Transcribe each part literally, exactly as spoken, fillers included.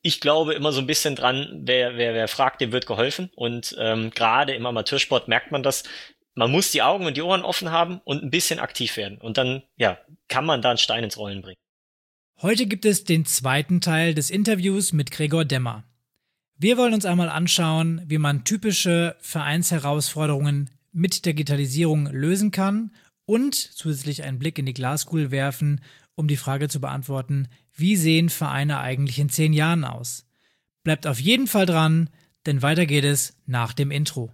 ich glaube immer so ein bisschen dran, wer, wer, wer fragt, dem wird geholfen. Und ähm, gerade im Amateursport merkt man das. Man muss die Augen und die Ohren offen haben und ein bisschen aktiv werden. Und dann, ja, kann man da einen Stein ins Rollen bringen. Heute gibt es den zweiten Teil des Interviews mit Gregor Demmer. Wir wollen uns einmal anschauen, wie man typische Vereinsherausforderungen mit Digitalisierung lösen kann und zusätzlich einen Blick in die Glaskugel werfen, um die Frage zu beantworten, wie sehen Vereine eigentlich in zehn Jahren aus? Bleibt auf jeden Fall dran, denn weiter geht es nach dem Intro.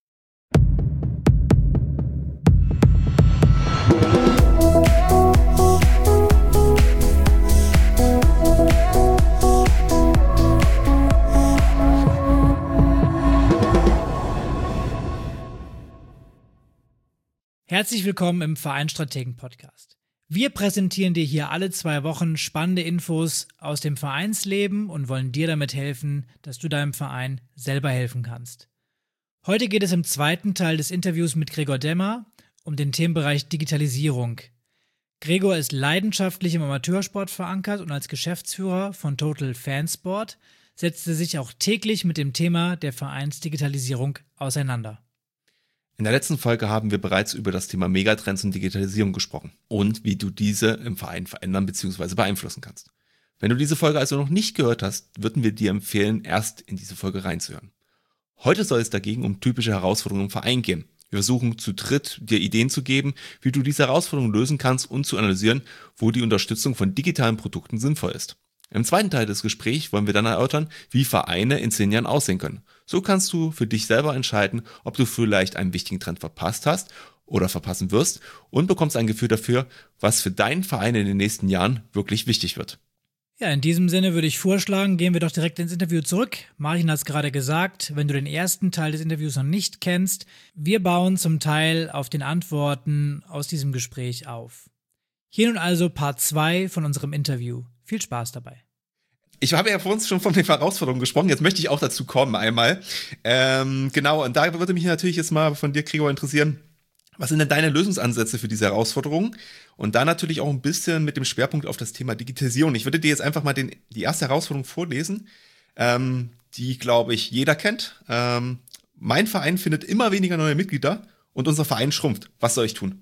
Herzlich willkommen im Vereinsstrategen-Podcast. Wir präsentieren dir hier alle zwei Wochen spannende Infos aus dem Vereinsleben und wollen dir damit helfen, dass du deinem Verein selber helfen kannst. Heute geht es im zweiten Teil des Interviews mit Gregor Demmer um den Themenbereich Digitalisierung. Gregor ist leidenschaftlich im Amateursport verankert und als Geschäftsführer von Total Fansport setzt er sich auch täglich mit dem Thema der Vereinsdigitalisierung auseinander. In der letzten Folge haben wir bereits über das Thema Megatrends und Digitalisierung gesprochen und wie du diese im Verein verändern bzw. beeinflussen kannst. Wenn du diese Folge also noch nicht gehört hast, würden wir dir empfehlen, erst in diese Folge reinzuhören. Heute soll es dagegen um typische Herausforderungen im Verein gehen. Wir versuchen zu dritt, dir Ideen zu geben, wie du diese Herausforderungen lösen kannst und zu analysieren, wo die Unterstützung von digitalen Produkten sinnvoll ist. Im zweiten Teil des Gesprächs wollen wir dann erörtern, wie Vereine in zehn Jahren aussehen können. So kannst du für dich selber entscheiden, ob du vielleicht einen wichtigen Trend verpasst hast oder verpassen wirst und bekommst ein Gefühl dafür, was für deinen Verein in den nächsten Jahren wirklich wichtig wird. Ja, in diesem Sinne würde ich vorschlagen, gehen wir doch direkt ins Interview zurück. Martin hat es gerade gesagt, wenn du den ersten Teil des Interviews noch nicht kennst, wir bauen zum Teil auf den Antworten aus diesem Gespräch auf. Hier nun also Part zwei von unserem Interview. Viel Spaß dabei. Ich habe ja vor uns schon von den Herausforderungen gesprochen, jetzt möchte ich auch dazu kommen einmal. Ähm, genau, und da würde mich natürlich jetzt mal von dir, Gregor, interessieren, was sind denn deine Lösungsansätze für diese Herausforderungen? Und da natürlich auch ein bisschen mit dem Schwerpunkt auf das Thema Digitalisierung. Ich würde dir jetzt einfach mal den, die erste Herausforderung vorlesen, ähm, die, glaube ich, jeder kennt. Ähm, mein Verein findet immer weniger neue Mitglieder und unser Verein schrumpft. Was soll ich tun?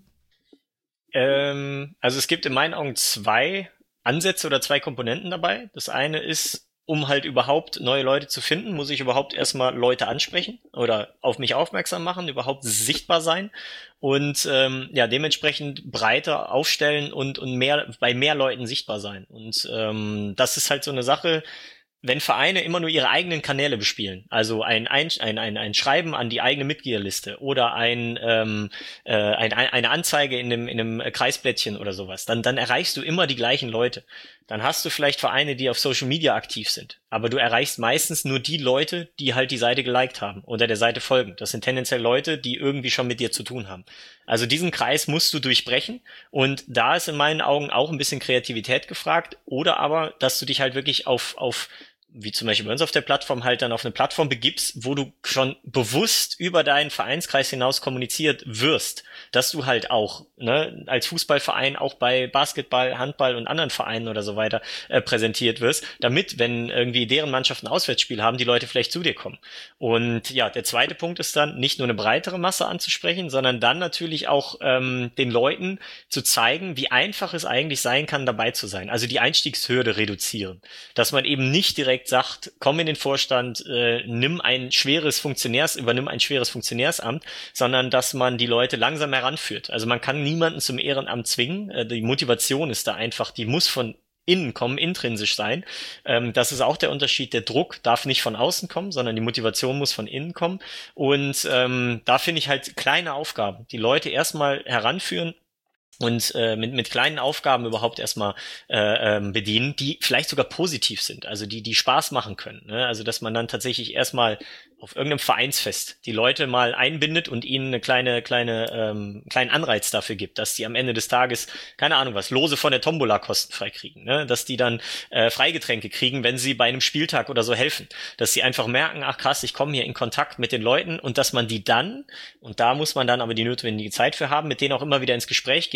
Ähm, also es gibt in meinen Augen zwei Ansätze oder zwei Komponenten dabei. Das eine ist, um halt überhaupt neue Leute zu finden, muss ich überhaupt erstmal Leute ansprechen oder auf mich aufmerksam machen, überhaupt sichtbar sein und ähm, ja dementsprechend breiter aufstellen und und mehr bei mehr Leuten sichtbar sein. Und ähm, das ist halt so eine Sache. Wenn Vereine immer nur ihre eigenen Kanäle bespielen, also ein, ein, ein, ein, ein Schreiben an die eigene Mitgliederliste oder ein, ähm, äh, ein, eine Anzeige in einem, in einem Kreisblättchen oder sowas, dann, dann erreichst du immer die gleichen Leute. Dann hast du vielleicht Vereine, die auf Social Media aktiv sind, aber du erreichst meistens nur die Leute, die halt die Seite geliked haben oder der Seite folgen. Das sind tendenziell Leute, die irgendwie schon mit dir zu tun haben. Also diesen Kreis musst du durchbrechen und da ist in meinen Augen auch ein bisschen Kreativität gefragt oder aber, dass du dich halt wirklich auf, auf wie zum Beispiel bei uns auf der Plattform halt dann auf eine Plattform begibst, wo du schon bewusst über deinen Vereinskreis hinaus kommuniziert wirst, dass du halt auch ne, als Fußballverein auch bei Basketball, Handball und anderen Vereinen oder so weiter äh, präsentiert wirst, damit, wenn irgendwie deren Mannschaften ein Auswärtsspiel haben, die Leute vielleicht zu dir kommen. Und ja, der zweite Punkt ist dann, nicht nur eine breitere Masse anzusprechen, sondern dann natürlich auch ähm, den Leuten zu zeigen, wie einfach es eigentlich sein kann, dabei zu sein. Also die Einstiegshürde reduzieren. Dass man eben nicht direkt sagt, komm in den Vorstand, äh, nimm ein schweres Funktionärs, übernimm ein schweres Funktionärsamt, sondern dass man die Leute langsam heranführt. Also man kann niemanden zum Ehrenamt zwingen. Äh, die Motivation ist da einfach, die muss von innen kommen, intrinsisch sein. Ähm, das ist auch der Unterschied. Der Druck darf nicht von außen kommen, sondern die Motivation muss von innen kommen. Und ähm, da finde ich halt kleine Aufgaben, die Leute erstmal heranführen, und äh, mit mit kleinen Aufgaben überhaupt erstmal äh, ähm, bedienen, die vielleicht sogar positiv sind, also die die Spaß machen können, ne? Also dass man dann tatsächlich erstmal auf irgendeinem Vereinsfest die Leute mal einbindet und ihnen eine kleine kleine ähm, kleinen Anreiz dafür gibt, dass die am Ende des Tages, keine Ahnung was, Lose von der Tombola kostenfrei kriegen, ne? Dass die dann äh, Freigetränke kriegen, wenn sie bei einem Spieltag oder so helfen, dass sie einfach merken, ach krass, ich komme hier in Kontakt mit den Leuten und dass man die dann, und da muss man dann aber die notwendige Zeit für haben, mit denen auch immer wieder ins Gespräch geht,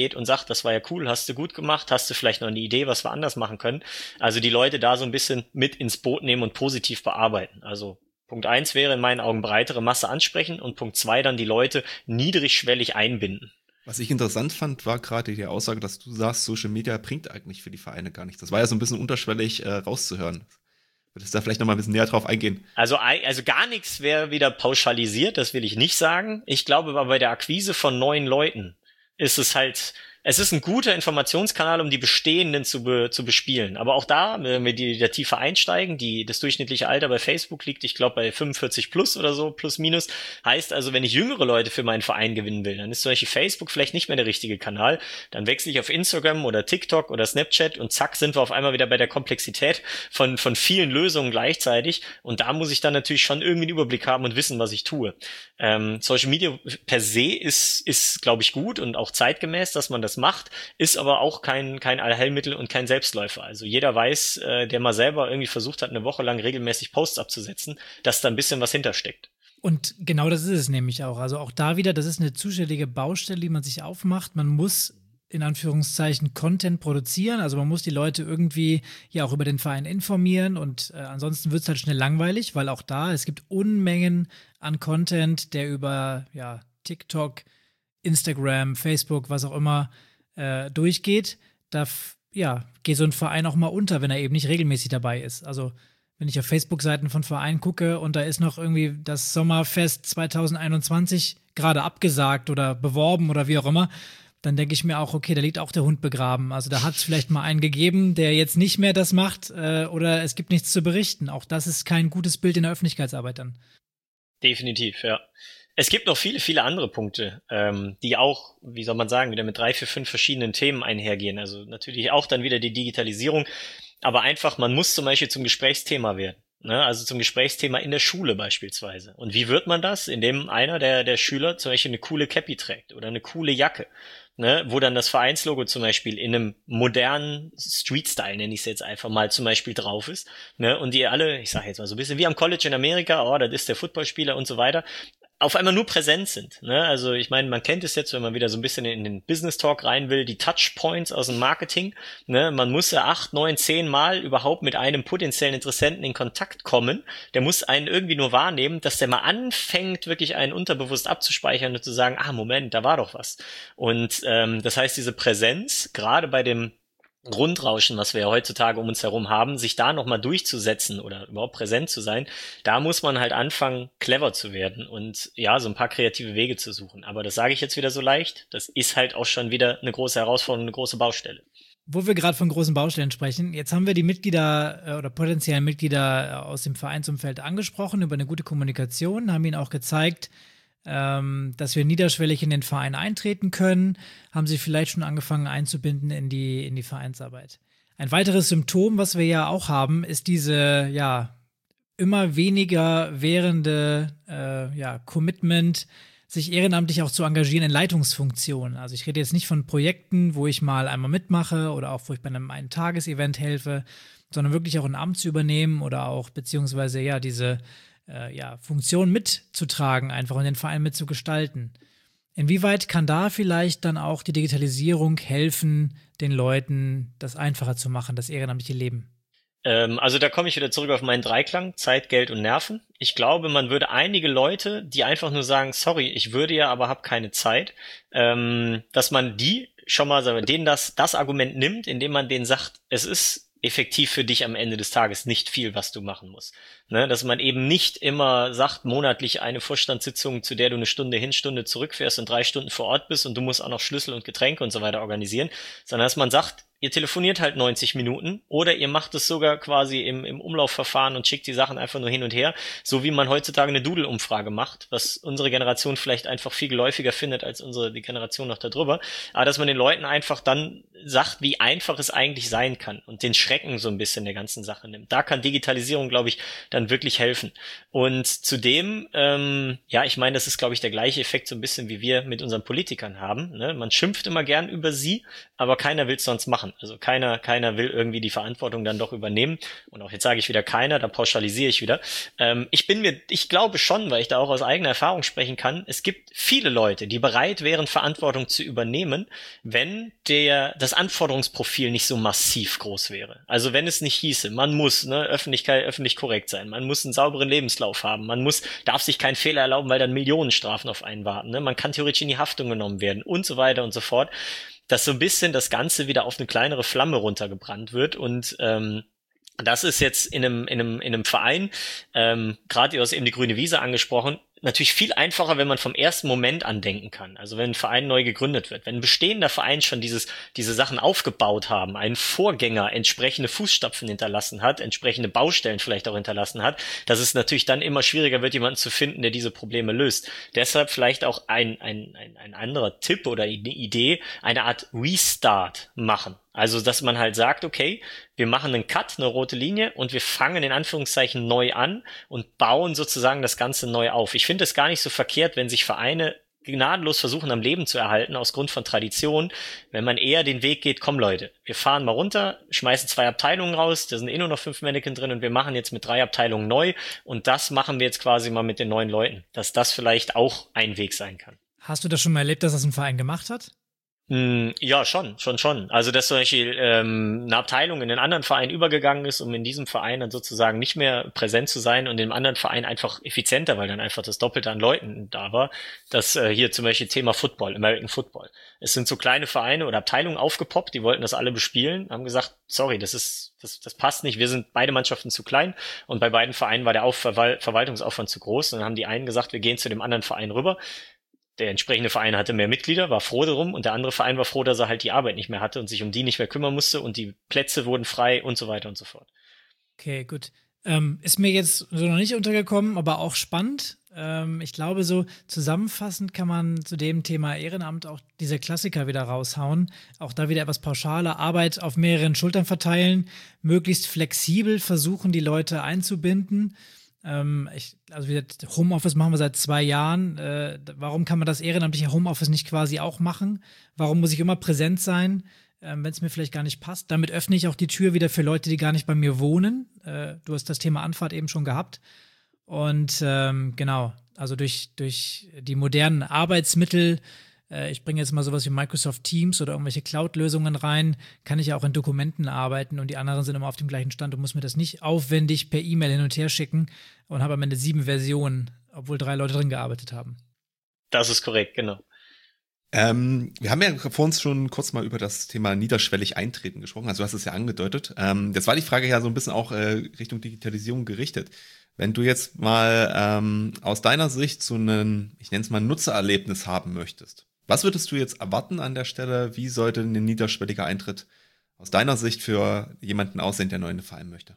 steht und sagt, das war ja cool, hast du gut gemacht, hast du vielleicht noch eine Idee, was wir anders machen können. Also die Leute da so ein bisschen mit ins Boot nehmen und positiv bearbeiten. Also Punkt eins wäre in meinen Augen breitere Masse ansprechen und Punkt zwei dann die Leute niedrigschwellig einbinden. Was ich interessant fand, war gerade die Aussage, dass du sagst, Social Media bringt eigentlich für die Vereine gar nichts. Das war ja so ein bisschen unterschwellig äh, rauszuhören. Würdest du da vielleicht noch mal ein bisschen näher drauf eingehen? Also, also gar nichts wäre wieder pauschalisiert, das will ich nicht sagen. Ich glaube aber bei der Akquise von neuen Leuten ist es halt, es ist ein guter Informationskanal, um die bestehenden zu, be, zu bespielen. Aber auch da, wenn wir die, der tiefer einsteigen, die, das durchschnittliche Alter bei Facebook liegt, ich glaube, bei fünfundvierzig plus oder so, plus minus. Heißt also, wenn ich jüngere Leute für meinen Verein gewinnen will, dann ist zum Beispiel Facebook vielleicht nicht mehr der richtige Kanal. Dann wechsle ich auf Instagram oder TikTok oder Snapchat und zack, sind wir auf einmal wieder bei der Komplexität von, von vielen Lösungen gleichzeitig. Und da muss ich dann natürlich schon irgendwie einen Überblick haben und wissen, was ich tue. Ähm, Social Media per se ist, ist, glaube ich, gut und auch zeitgemäß, dass man das macht, ist aber auch kein kein Allheilmittel und kein Selbstläufer. Also jeder weiß, äh, der mal selber irgendwie versucht hat, eine Woche lang regelmäßig Posts abzusetzen, dass da ein bisschen was hintersteckt. Und genau das ist es nämlich auch. Also auch da wieder, das ist eine zuständige Baustelle, die man sich aufmacht. Man muss in Anführungszeichen Content produzieren. Also man muss die Leute irgendwie ja auch über den Verein informieren und äh, ansonsten wird es halt schnell langweilig, weil auch da, es gibt Unmengen an Content, der über ja TikTok, Instagram, Facebook, was auch immer, äh, durchgeht, da ja, geht so ein Verein auch mal unter, wenn er eben nicht regelmäßig dabei ist. Also wenn ich auf Facebook-Seiten von Vereinen gucke und da ist noch irgendwie das Sommerfest zwanzig einundzwanzig gerade abgesagt oder beworben oder wie auch immer, dann denke ich mir auch, okay, da liegt auch der Hund begraben. Also da hat es vielleicht mal einen gegeben, der jetzt nicht mehr das macht äh, oder es gibt nichts zu berichten. Auch das ist kein gutes Bild in der Öffentlichkeitsarbeit dann. Definitiv, ja. Es gibt noch viele, viele andere Punkte, ähm, die auch, wie soll man sagen, wieder mit drei, vier, fünf verschiedenen Themen einhergehen. Also natürlich auch dann wieder die Digitalisierung, aber einfach, man muss zum Beispiel zum Gesprächsthema werden. Ne? Also zum Gesprächsthema in der Schule beispielsweise. Und wie wird man das? Indem einer der, der Schüler zum Beispiel eine coole Cappy trägt oder eine coole Jacke. Ne, wo dann das Vereinslogo zum Beispiel in einem modernen Street-Style, nenne ich es jetzt einfach mal, zum Beispiel drauf ist. Ne, und die alle, ich sage jetzt mal so ein bisschen wie am College in Amerika, oh, das ist der Footballspieler und so weiter, auf einmal nur präsent sind. Ne? Also ich meine, man kennt es jetzt, wenn man wieder so ein bisschen in den Business Talk rein will, die Touchpoints aus dem Marketing. Ne? Man muss ja acht, neun, zehn Mal überhaupt mit einem potenziellen Interessenten in Kontakt kommen. Der muss einen irgendwie nur wahrnehmen, dass der mal anfängt, wirklich einen unterbewusst abzuspeichern und zu sagen, ah, Moment, da war doch was. Und ähm, das heißt, diese Präsenz, gerade bei dem Grundrauschen, was wir ja heutzutage um uns herum haben, sich da nochmal durchzusetzen oder überhaupt präsent zu sein, da muss man halt anfangen, clever zu werden und ja, so ein paar kreative Wege zu suchen. Aber das sage ich jetzt wieder so leicht, das ist halt auch schon wieder eine große Herausforderung, eine große Baustelle. Wo wir gerade von großen Baustellen sprechen, jetzt haben wir die Mitglieder äh, oder potenziellen Mitglieder aus dem Vereinsumfeld angesprochen über eine gute Kommunikation, haben ihnen auch gezeigt, Ähm, dass wir niederschwellig in den Verein eintreten können, haben sie vielleicht schon angefangen einzubinden in die, in die Vereinsarbeit. Ein weiteres Symptom, was wir ja auch haben, ist diese, ja, immer weniger währende, äh, ja, Commitment, sich ehrenamtlich auch zu engagieren in Leitungsfunktionen. Also ich rede jetzt nicht von Projekten, wo ich mal einmal mitmache oder auch wo ich bei einem einen Tagesevent helfe, sondern wirklich auch ein Amt zu übernehmen oder auch beziehungsweise, ja, diese Äh, ja, Funktion mitzutragen, einfach und den Verein mitzugestalten. Inwieweit kann da vielleicht dann auch die Digitalisierung helfen, den Leuten das einfacher zu machen, das ehrenamtliche Leben? Ähm, also da komme ich wieder zurück auf meinen Dreiklang, Zeit, Geld und Nerven. Ich glaube, man würde einige Leute, die einfach nur sagen, sorry, ich würde ja, aber habe keine Zeit, ähm, dass man die schon mal, sagen wir, denen das, das Argument nimmt, indem man denen sagt, es ist effektiv für dich am Ende des Tages nicht viel, was du machen musst. Ne, dass man eben nicht immer sagt, monatlich eine Vorstandssitzung, zu der du eine Stunde hin, Stunde zurückfährst und drei Stunden vor Ort bist und du musst auch noch Schlüssel und Getränke und so weiter organisieren, sondern dass man sagt, ihr telefoniert halt neunzig Minuten oder ihr macht es sogar quasi im, im Umlaufverfahren und schickt die Sachen einfach nur hin und her, so wie man heutzutage eine Doodle-Umfrage macht, was unsere Generation vielleicht einfach viel geläufiger findet als unsere die Generation noch darüber, aber dass man den Leuten einfach dann sagt, wie einfach es eigentlich sein kann und den Schrecken so ein bisschen der ganzen Sache nimmt. Da kann Digitalisierung, glaube ich, dann wirklich helfen. Und zudem, ähm, ja, ich meine, das ist, glaube ich, der gleiche Effekt so ein bisschen, wie wir mit unseren Politikern haben. Ne? Man schimpft immer gern über sie, aber keiner will es sonst machen. schon. Also keiner, keiner will irgendwie die Verantwortung dann doch übernehmen. Und auch jetzt sage ich wieder keiner, da pauschalisiere ich wieder. Ähm, ich bin mir, ich glaube schon, weil ich da auch aus eigener Erfahrung sprechen kann, es gibt viele Leute, die bereit wären, Verantwortung zu übernehmen, wenn der, das Anforderungsprofil nicht so massiv groß wäre. Also wenn es nicht hieße, man muss, ne, Öffentlichkeit, öffentlich korrekt sein, man muss einen sauberen Lebenslauf haben, man muss, darf sich keinen Fehler erlauben, weil dann Millionenstrafen auf einen warten, ne, man kann theoretisch in die Haftung genommen werden und so weiter und so fort, dass so ein bisschen das Ganze wieder auf eine kleinere Flamme runtergebrannt wird und ähm, das ist jetzt in einem in einem in einem Verein, ähm, gerade du hast eben die grüne Wiese angesprochen, natürlich viel einfacher, wenn man vom ersten Moment an denken kann. Also wenn ein Verein neu gegründet wird, wenn ein bestehender Verein schon dieses diese Sachen aufgebaut haben, einen Vorgänger entsprechende Fußstapfen hinterlassen hat, entsprechende Baustellen vielleicht auch hinterlassen hat, dass es natürlich dann immer schwieriger wird, jemanden zu finden, der diese Probleme löst. Deshalb vielleicht auch ein ein ein, ein anderer Tipp oder eine Idee, eine Art Restart machen. Also, dass man halt sagt, okay, wir machen einen Cut, eine rote Linie und wir fangen in Anführungszeichen neu an und bauen sozusagen das Ganze neu auf. Ich finde es gar nicht so verkehrt, wenn sich Vereine gnadenlos versuchen, am Leben zu erhalten, aus Grund von Tradition, wenn man eher den Weg geht, komm Leute, wir fahren mal runter, schmeißen zwei Abteilungen raus, da sind eh nur noch fünf Mannequin drin und wir machen jetzt mit drei Abteilungen neu und das machen wir jetzt quasi mal mit den neuen Leuten, dass das vielleicht auch ein Weg sein kann. Hast du das schon mal erlebt, dass das ein Verein gemacht hat? Ja, schon, schon, schon. Also, dass zum Beispiel ähm, eine Abteilung in einen anderen Verein übergegangen ist, um in diesem Verein dann sozusagen nicht mehr präsent zu sein und im anderen Verein einfach effizienter, weil dann einfach das Doppelte an Leuten da war. Das äh, hier zum Beispiel Thema Football, American Football. Es sind so kleine Vereine oder Abteilungen aufgepoppt, die wollten das alle bespielen, haben gesagt, sorry, das ist, das, das passt nicht, wir sind beide Mannschaften zu klein und bei beiden Vereinen war der Auf- Verwal- Verwaltungsaufwand zu groß und dann haben die einen gesagt, wir gehen zu dem anderen Verein rüber. Der entsprechende Verein hatte mehr Mitglieder, war froh darum und der andere Verein war froh, dass er halt die Arbeit nicht mehr hatte und sich um die nicht mehr kümmern musste und die Plätze wurden frei und so weiter und so fort. Okay, gut. Ähm, ist mir jetzt so noch nicht untergekommen, aber auch spannend. Ähm, ich glaube, so zusammenfassend kann man zu dem Thema Ehrenamt auch diese Klassiker wieder raushauen. Auch da wieder etwas pauschaler, Arbeit auf mehreren Schultern verteilen, möglichst flexibel versuchen, die Leute einzubinden. Ähm, ich, also wie gesagt, Homeoffice machen wir seit zwei Jahren. Äh, warum kann man das ehrenamtliche Homeoffice nicht quasi auch machen? Warum muss ich immer präsent sein, äh, wenn es mir vielleicht gar nicht passt? Damit öffne ich auch die Tür wieder für Leute, die gar nicht bei mir wohnen. Äh, du hast das Thema Anfahrt eben schon gehabt. Und ähm, genau, also durch, durch die modernen Arbeitsmittel, äh, ich bringe jetzt mal sowas wie Microsoft Teams oder irgendwelche Cloud-Lösungen rein, kann ich ja auch in Dokumenten arbeiten und die anderen sind immer auf dem gleichen Stand und muss mir das nicht aufwendig per E-Mail hin und her schicken und habe am Ende sieben Versionen, obwohl drei Leute drin gearbeitet haben. Das ist korrekt, genau. Ähm, wir haben ja vor uns schon kurz mal über das Thema niederschwellig eintreten gesprochen, also du hast es ja angedeutet. Ähm, jetzt war die Frage ja so ein bisschen auch äh, Richtung Digitalisierung gerichtet. Wenn du jetzt mal ähm, aus deiner Sicht so einen, ich nenne es mal Nutzererlebnis haben möchtest, was würdest du jetzt erwarten an der Stelle? Wie sollte ein niederschwelliger Eintritt aus deiner Sicht für jemanden aussehen, der neu in den Verein möchte?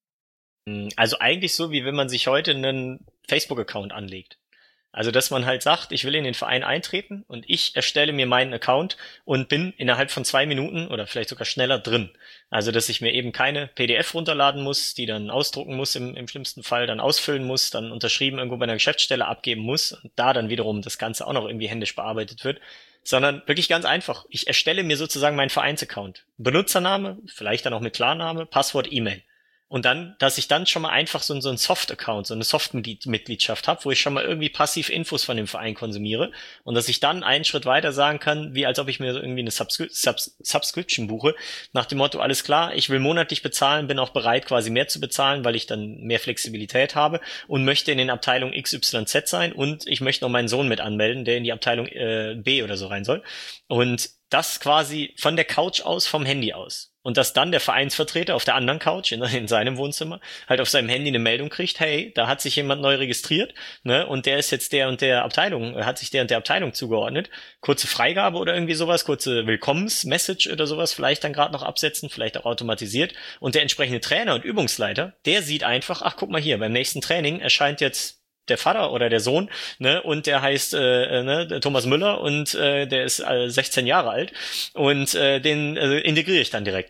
Also eigentlich so, wie wenn man sich heute einen Facebook-Account anlegt. Also, dass man halt sagt, ich will in den Verein eintreten und ich erstelle mir meinen Account und bin innerhalb von zwei Minuten oder vielleicht sogar schneller drin. Also, dass ich mir eben keine P D F runterladen muss, die dann ausdrucken muss, im, im schlimmsten Fall dann ausfüllen muss, dann unterschrieben irgendwo bei einer Geschäftsstelle abgeben muss und da dann wiederum das Ganze auch noch irgendwie händisch bearbeitet wird, sondern wirklich ganz einfach. Ich erstelle mir sozusagen meinen Vereinsaccount. Benutzername, vielleicht dann auch mit Klarname, Passwort, E-Mail. Und dann, dass ich dann schon mal einfach so, so einen Soft-Account, so eine Soft-Mitgliedschaft habe, wo ich schon mal irgendwie passiv Infos von dem Verein konsumiere und dass ich dann einen Schritt weiter sagen kann, wie als ob ich mir irgendwie eine Subscri- Subs- Subscription buche, nach dem Motto, alles klar, ich will monatlich bezahlen, bin auch bereit quasi mehr zu bezahlen, weil ich dann mehr Flexibilität habe und möchte in den Abteilungen X Y Z sein und ich möchte noch meinen Sohn mit anmelden, der in die Abteilung äh, B oder so rein soll. Und das quasi von der Couch aus, vom Handy aus. Und dass dann der Vereinsvertreter auf der anderen Couch in, in seinem Wohnzimmer halt auf seinem Handy eine Meldung kriegt, hey, da hat sich jemand neu registriert, ne, und der ist jetzt der und der Abteilung, hat sich der und der Abteilung zugeordnet. Kurze Freigabe oder irgendwie sowas, kurze Willkommensmessage oder sowas vielleicht dann gerade noch absetzen, vielleicht auch automatisiert. Und der entsprechende Trainer und Übungsleiter, der sieht einfach, ach, guck mal hier, beim nächsten Training erscheint jetzt der Vater oder der Sohn, ne, und der heißt äh, ne, Thomas Müller und äh, der ist äh, sechzehn Jahre alt und äh, den äh, integriere ich dann direkt mal.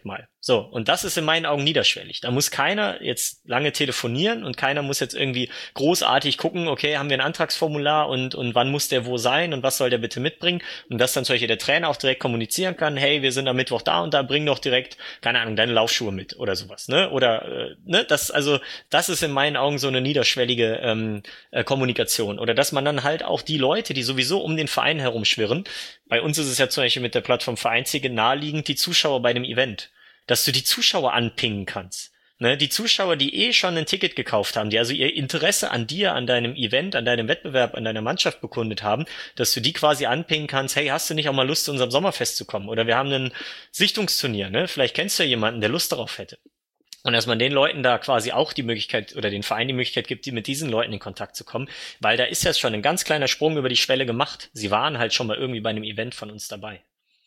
So, und das ist in meinen Augen niederschwellig. Da muss keiner jetzt lange telefonieren und keiner muss jetzt irgendwie großartig gucken, okay, haben wir ein Antragsformular und und wann muss der wo sein und was soll der bitte mitbringen? Und dass dann zum Beispiel der Trainer auch direkt kommunizieren kann, hey, wir sind am Mittwoch da und da, bring doch direkt, keine Ahnung, deine Laufschuhe mit oder sowas, ne? Oder, äh, ne, das, also, das ist in meinen Augen so eine niederschwellige ähm, äh, Kommunikation. Oder dass man dann halt auch die Leute, die sowieso um den Verein herumschwirren, bei uns ist es ja zum Beispiel mit der Plattform Vereinsiege naheliegend, die Zuschauer bei dem Event, dass du die Zuschauer anpingen kannst. Ne, die Zuschauer, die eh schon ein Ticket gekauft haben, die also ihr Interesse an dir, an deinem Event, an deinem Wettbewerb, an deiner Mannschaft bekundet haben, dass du die quasi anpingen kannst, hey, hast du nicht auch mal Lust, zu unserem Sommerfest zu kommen? Oder wir haben ein Sichtungsturnier, ne? Vielleicht kennst du ja jemanden, der Lust darauf hätte. Und dass man den Leuten da quasi auch die Möglichkeit oder den Verein die Möglichkeit gibt, die mit diesen Leuten in Kontakt zu kommen, weil da ist ja schon ein ganz kleiner Sprung über die Schwelle gemacht. Sie waren halt schon mal irgendwie bei einem Event von uns dabei.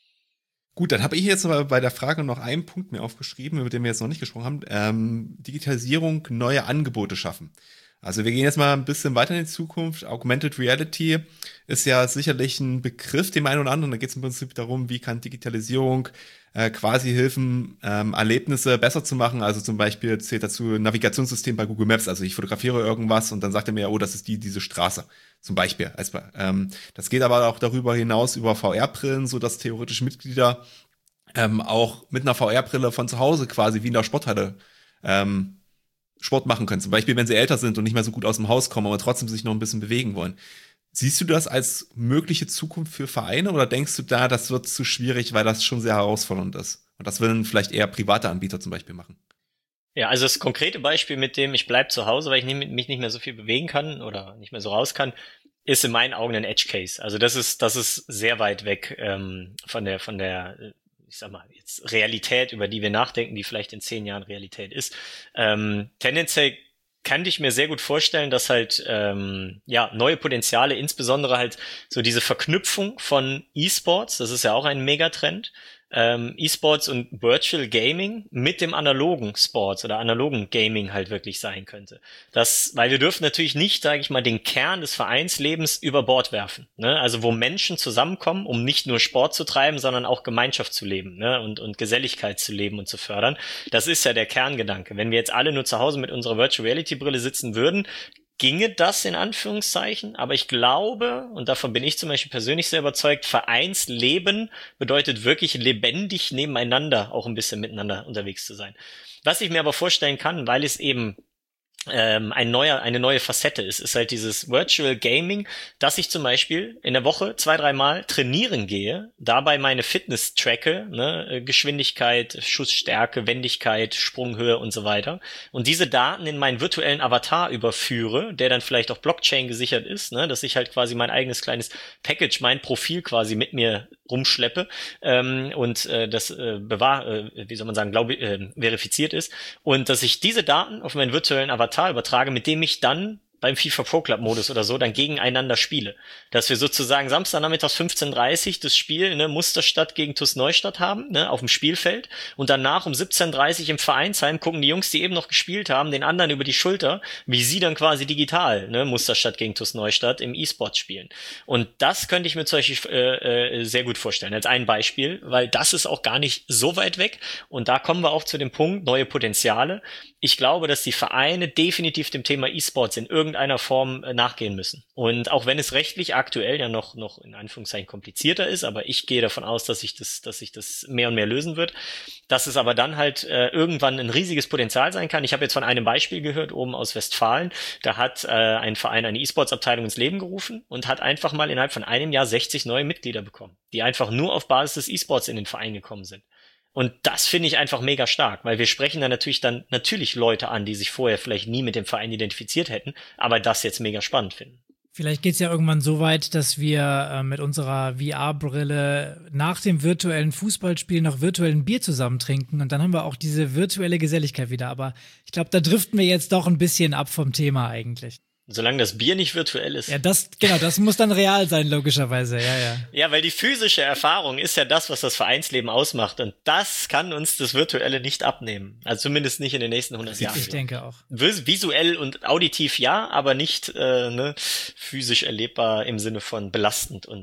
Gut, dann habe ich jetzt aber bei der Frage noch einen Punkt mir aufgeschrieben, über den wir jetzt noch nicht gesprochen haben. Ähm, Digitalisierung, neue Angebote schaffen. Also wir gehen jetzt mal ein bisschen weiter in die Zukunft. Augmented Reality ist ja sicherlich ein Begriff, dem einen oder anderen. Da geht es im Prinzip darum, wie kann Digitalisierung äh, quasi helfen, ähm, Erlebnisse besser zu machen. Also zum Beispiel zählt dazu ein Navigationssystem bei Google Maps. Also ich fotografiere irgendwas und dann sagt er mir, oh, das ist die, diese Straße. Zum Beispiel. Also, ähm, das geht aber auch darüber hinaus über V R-Brillen, so dass theoretisch Mitglieder ähm, auch mit einer V R-Brille von zu Hause quasi wie in der Sporthalle ähm, Sport machen können. Zum Beispiel, wenn sie älter sind und nicht mehr so gut aus dem Haus kommen, aber trotzdem sich noch ein bisschen bewegen wollen. Siehst du das als mögliche Zukunft für Vereine oder denkst du da, das wird zu schwierig, weil das schon sehr herausfordernd ist? Und das würden vielleicht eher private Anbieter zum Beispiel machen. Ja, also das konkrete Beispiel mit dem, ich bleib zu Hause, weil ich nicht, mich nicht mehr so viel bewegen kann oder nicht mehr so raus kann, ist in meinen Augen ein Edge Case. Also das ist, das ist sehr weit weg ähm, von der, von der, ich sag mal, jetzt Realität, über die wir nachdenken, die vielleicht in zehn Jahren Realität ist. Ähm, tendenziell kann ich mir sehr gut vorstellen, dass halt ähm, ja neue Potenziale, insbesondere halt so diese Verknüpfung von E-Sports, das ist ja auch ein Megatrend, ähm, E-Sports und Virtual Gaming mit dem analogen Sports oder analogen Gaming halt wirklich sein könnte. Das, weil wir dürfen natürlich nicht, sage ich mal, den Kern des Vereinslebens über Bord werfen. Ne? Also wo Menschen zusammenkommen, um nicht nur Sport zu treiben, sondern auch Gemeinschaft zu leben, ne? und, und Geselligkeit zu leben und zu fördern. Das ist ja der Kerngedanke. Wenn wir jetzt alle nur zu Hause mit unserer Virtual Reality Brille sitzen würden, ginge das in Anführungszeichen, aber ich glaube, und davon bin ich zum Beispiel persönlich sehr überzeugt, Vereinsleben bedeutet wirklich lebendig nebeneinander auch ein bisschen miteinander unterwegs zu sein. Was ich mir aber vorstellen kann, weil es eben ähm, ein neuer, eine neue Facette ist, ist halt dieses Virtual Gaming, dass ich zum Beispiel in der Woche zwei, dreimal trainieren gehe, dabei meine Fitness tracke, ne, Geschwindigkeit, Schussstärke, Wendigkeit, Sprunghöhe und so weiter und diese Daten in meinen virtuellen Avatar überführe, der dann vielleicht auch Blockchain gesichert ist, ne, dass ich halt quasi mein eigenes kleines Package, mein Profil quasi mit mir rumschleppe ähm, und äh, das äh, bewahr, äh, wie soll man sagen, glaube äh, verifiziert ist und dass ich diese Daten auf meinen virtuellen Avatar übertrage, mit dem ich dann beim FIFA Pro Club Modus oder so dann gegeneinander spiele. Dass wir sozusagen Samstagnachmittags fünfzehn Uhr dreißig das Spiel, ne, Musterstadt gegen TuS Neustadt haben, ne, auf dem Spielfeld und danach um siebzehn Uhr dreißig im Vereinsheim gucken die Jungs, die eben noch gespielt haben, den anderen über die Schulter, wie sie dann quasi digital, ne, Musterstadt gegen TuS Neustadt im E-Sport spielen. Und das könnte ich mir zum Beispiel äh, äh, sehr gut vorstellen, als ein Beispiel, weil das ist auch gar nicht so weit weg und da kommen wir auch zu dem Punkt, neue Potenziale. Ich glaube, dass die Vereine definitiv dem Thema E-Sports in irgendeiner Form äh, nachgehen müssen. Und auch wenn es rechtlich aktuell ja noch noch in Anführungszeichen komplizierter ist, aber ich gehe davon aus, dass sich das dass sich das mehr und mehr lösen wird, dass es aber dann halt äh, irgendwann ein riesiges Potenzial sein kann. Ich habe jetzt von einem Beispiel gehört, oben aus Westfalen, da hat äh, ein Verein eine E-Sports-Abteilung ins Leben gerufen und hat einfach mal innerhalb von einem Jahr sechzig neue Mitglieder bekommen, die einfach nur auf Basis des E-Sports in den Verein gekommen sind. Und das finde ich einfach mega stark, weil wir sprechen da natürlich dann natürlich Leute an, die sich vorher vielleicht nie mit dem Verein identifiziert hätten, aber das jetzt mega spannend finden. Vielleicht geht es ja irgendwann so weit, dass wir äh, mit unserer V R-Brille nach dem virtuellen Fußballspiel noch virtuellen Bier zusammen trinken und dann haben wir auch diese virtuelle Geselligkeit wieder. Aber ich glaube, da driften wir jetzt doch ein bisschen ab vom Thema eigentlich. Solange das Bier nicht virtuell ist. Ja, das, genau, das muss dann real sein, logischerweise, ja, ja. Ja, weil die physische Erfahrung ist ja das, was das Vereinsleben ausmacht. Und das kann uns das Virtuelle nicht abnehmen. Also zumindest nicht in den nächsten hundert Jahren. Ich denke auch. Visuell und auditiv ja, aber nicht äh, ne, physisch erlebbar im Sinne von belastend und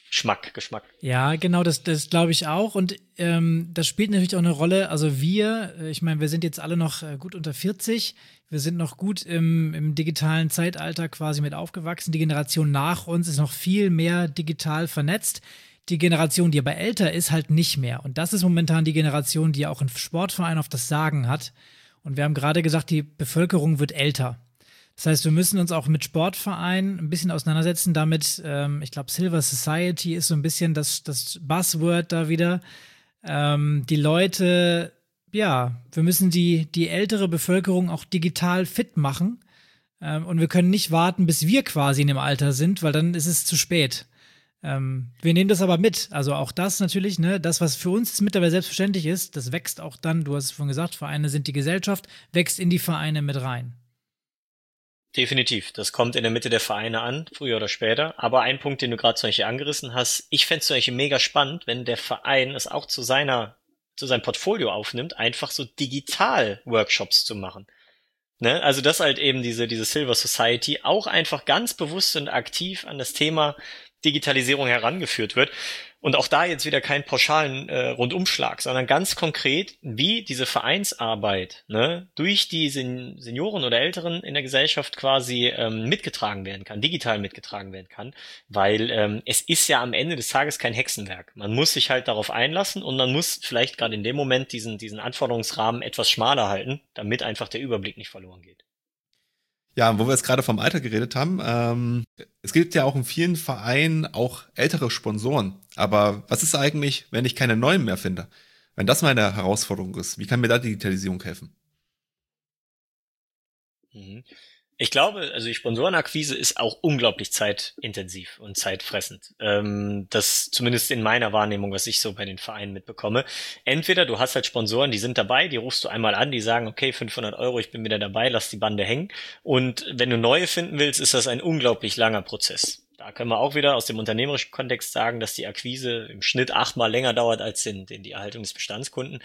Geschmack, Geschmack. Ja, genau, das, das glaube ich auch. Und ähm, das spielt natürlich auch eine Rolle. Also wir, äh, ich meine, wir sind jetzt alle noch äh, gut unter vierzig. Wir sind noch gut im, im digitalen Zeitalter quasi mit aufgewachsen. Die Generation nach uns ist noch viel mehr digital vernetzt. Die Generation, die aber älter ist, halt nicht mehr. Und das ist momentan die Generation, die auch in Sportvereinen auf das Sagen hat. Und wir haben gerade gesagt, die Bevölkerung wird älter. Das heißt, wir müssen uns auch mit Sportvereinen ein bisschen auseinandersetzen. Damit, ähm, ich glaube, Silver Society ist so ein bisschen das, das Buzzword da wieder. Ähm, die Leute, ja, wir müssen die, die ältere Bevölkerung auch digital fit machen. Ähm, und wir können nicht warten, bis wir quasi in dem Alter sind, weil dann ist es zu spät. Ähm, wir nehmen das aber mit. Also auch das natürlich, ne, das, was für uns mittlerweile selbstverständlich ist, das wächst auch dann, du hast es vorhin gesagt, Vereine sind die Gesellschaft, wächst in die Vereine mit rein. Definitiv. Das kommt in der Mitte der Vereine an, früher oder später. Aber ein Punkt, den du gerade zum Beispiel angerissen hast, ich fände es zum Beispiel mega spannend, wenn der Verein es auch zu seiner, zu seinem Portfolio aufnimmt, einfach so digital Workshops zu machen. Ne? Also dass halt eben diese, diese Silver Society auch einfach ganz bewusst und aktiv an das Thema Digitalisierung herangeführt wird. Und auch da jetzt wieder keinen pauschalen äh, Rundumschlag, sondern ganz konkret, wie diese Vereinsarbeit, ne, durch die Sen- Senioren oder Älteren in der Gesellschaft quasi ähm, mitgetragen werden kann, digital mitgetragen werden kann, weil ähm, es ist ja am Ende des Tages kein Hexenwerk. Man muss sich halt darauf einlassen und man muss vielleicht gerade in dem Moment diesen, diesen Anforderungsrahmen etwas schmaler halten, damit einfach der Überblick nicht verloren geht. Ja, wo wir jetzt gerade vom Alter geredet haben, ähm, es gibt ja auch in vielen Vereinen auch ältere Sponsoren. Aber was ist eigentlich, wenn ich keine neuen mehr finde? Wenn das meine Herausforderung ist, wie kann mir da Digitalisierung helfen? Mhm. Ich glaube, also die Sponsorenakquise ist auch unglaublich zeitintensiv und zeitfressend. Ähm, das zumindest in meiner Wahrnehmung, was ich so bei den Vereinen mitbekomme. Entweder du hast halt Sponsoren, die sind dabei, die rufst du einmal an, die sagen, okay, fünfhundert Euro, ich bin wieder dabei, lass die Bande hängen. Und wenn du neue finden willst, ist das ein unglaublich langer Prozess. Da können wir auch wieder aus dem unternehmerischen Kontext sagen, dass die Akquise im Schnitt achtmal länger dauert als den, den, die Erhaltung des Bestandskunden.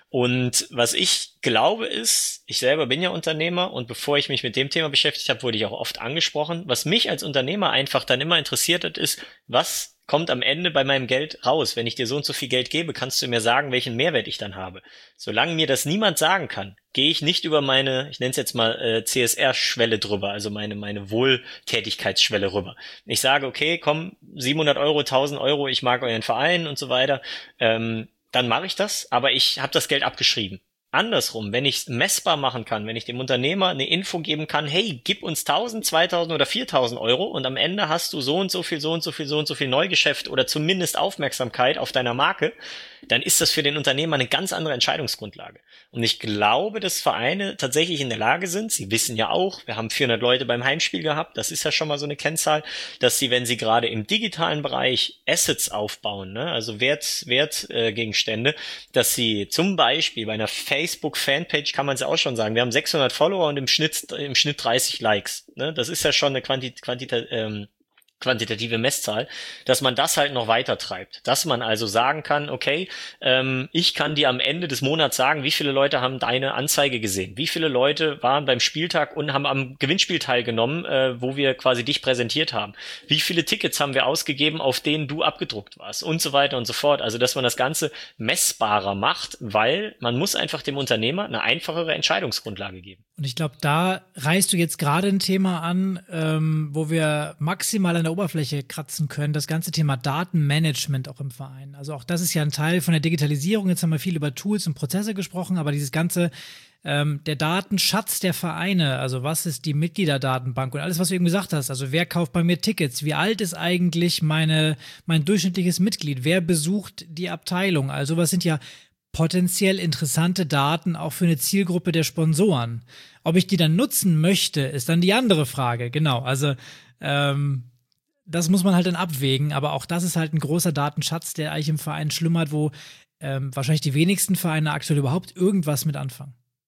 Und was ich glaube ist, ich selber bin ja Unternehmer und bevor ich mich mit dem Thema beschäftigt habe, wurde ich auch oft angesprochen. Was mich als Unternehmer einfach dann immer interessiert hat, ist, was kommt am Ende bei meinem Geld raus? Wenn ich dir so und so viel Geld gebe, kannst du mir sagen, welchen Mehrwert ich dann habe. Solange mir das niemand sagen kann, gehe ich nicht über meine, ich nenne es jetzt mal äh, C S R-Schwelle drüber, also meine meine Wohltätigkeitsschwelle rüber. Ich sage, okay, komm, siebenhundert Euro, tausend Euro, ich mag euren Verein und so weiter, ähm, dann mache ich das, aber ich habe das Geld abgeschrieben. Andersrum, wenn ich es messbar machen kann, wenn ich dem Unternehmer eine Info geben kann, hey, gib uns tausend, zweitausend oder viertausend Euro und am Ende hast du so und so viel, so und so viel, so und so viel Neugeschäft oder zumindest Aufmerksamkeit auf deiner Marke, dann ist das für den Unternehmer eine ganz andere Entscheidungsgrundlage. Und ich glaube, dass Vereine tatsächlich in der Lage sind, sie wissen ja auch, wir haben vierhundert Leute beim Heimspiel gehabt, das ist ja schon mal so eine Kennzahl, dass sie, wenn sie gerade im digitalen Bereich Assets aufbauen, ne, also Wert, Wertgegenstände, äh, dass sie zum Beispiel bei einer Facebook-Fanpage, kann man es auch schon sagen, wir haben sechshundert Follower und im Schnitt, im Schnitt dreißig Likes, ne, das ist ja schon eine Quanti- Quantita- ähm, quantitative Messzahl, dass man das halt noch weiter treibt. Dass man also sagen kann, okay, ähm, ich kann dir am Ende des Monats sagen, wie viele Leute haben deine Anzeige gesehen, wie viele Leute waren beim Spieltag und haben am Gewinnspiel teilgenommen, äh, wo wir quasi dich präsentiert haben. Wie viele Tickets haben wir ausgegeben, auf denen du abgedruckt warst und so weiter und so fort. Also, dass man das Ganze messbarer macht, weil man muss einfach dem Unternehmer eine einfachere Entscheidungsgrundlage geben. Und ich glaube, da reißt du jetzt gerade ein Thema an, ähm, wo wir maximal an der Oberfläche kratzen können, das ganze Thema Datenmanagement auch im Verein. Also auch das ist ja ein Teil von der Digitalisierung. Jetzt haben wir viel über Tools und Prozesse gesprochen, aber dieses ganze, ähm, der Datenschatz der Vereine, also was ist die Mitgliederdatenbank und alles, was du eben gesagt hast, also wer kauft bei mir Tickets, wie alt ist eigentlich meine, mein durchschnittliches Mitglied, wer besucht die Abteilung, also was sind ja potenziell interessante Daten auch für eine Zielgruppe der Sponsoren. Ob ich die dann nutzen möchte, ist dann die andere Frage, genau, also ähm, das muss man halt dann abwägen, aber auch das ist halt ein großer Datenschatz, der eigentlich im Verein schlummert, wo ähm, wahrscheinlich die wenigsten Vereine aktuell überhaupt irgendwas mit anfangen.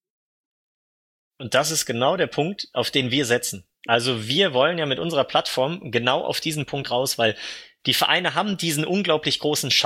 Und das ist genau der Punkt, auf den wir setzen. Also wir wollen ja mit unserer Plattform genau auf diesen Punkt raus, weil die Vereine haben diesen unglaublich großen Schatz.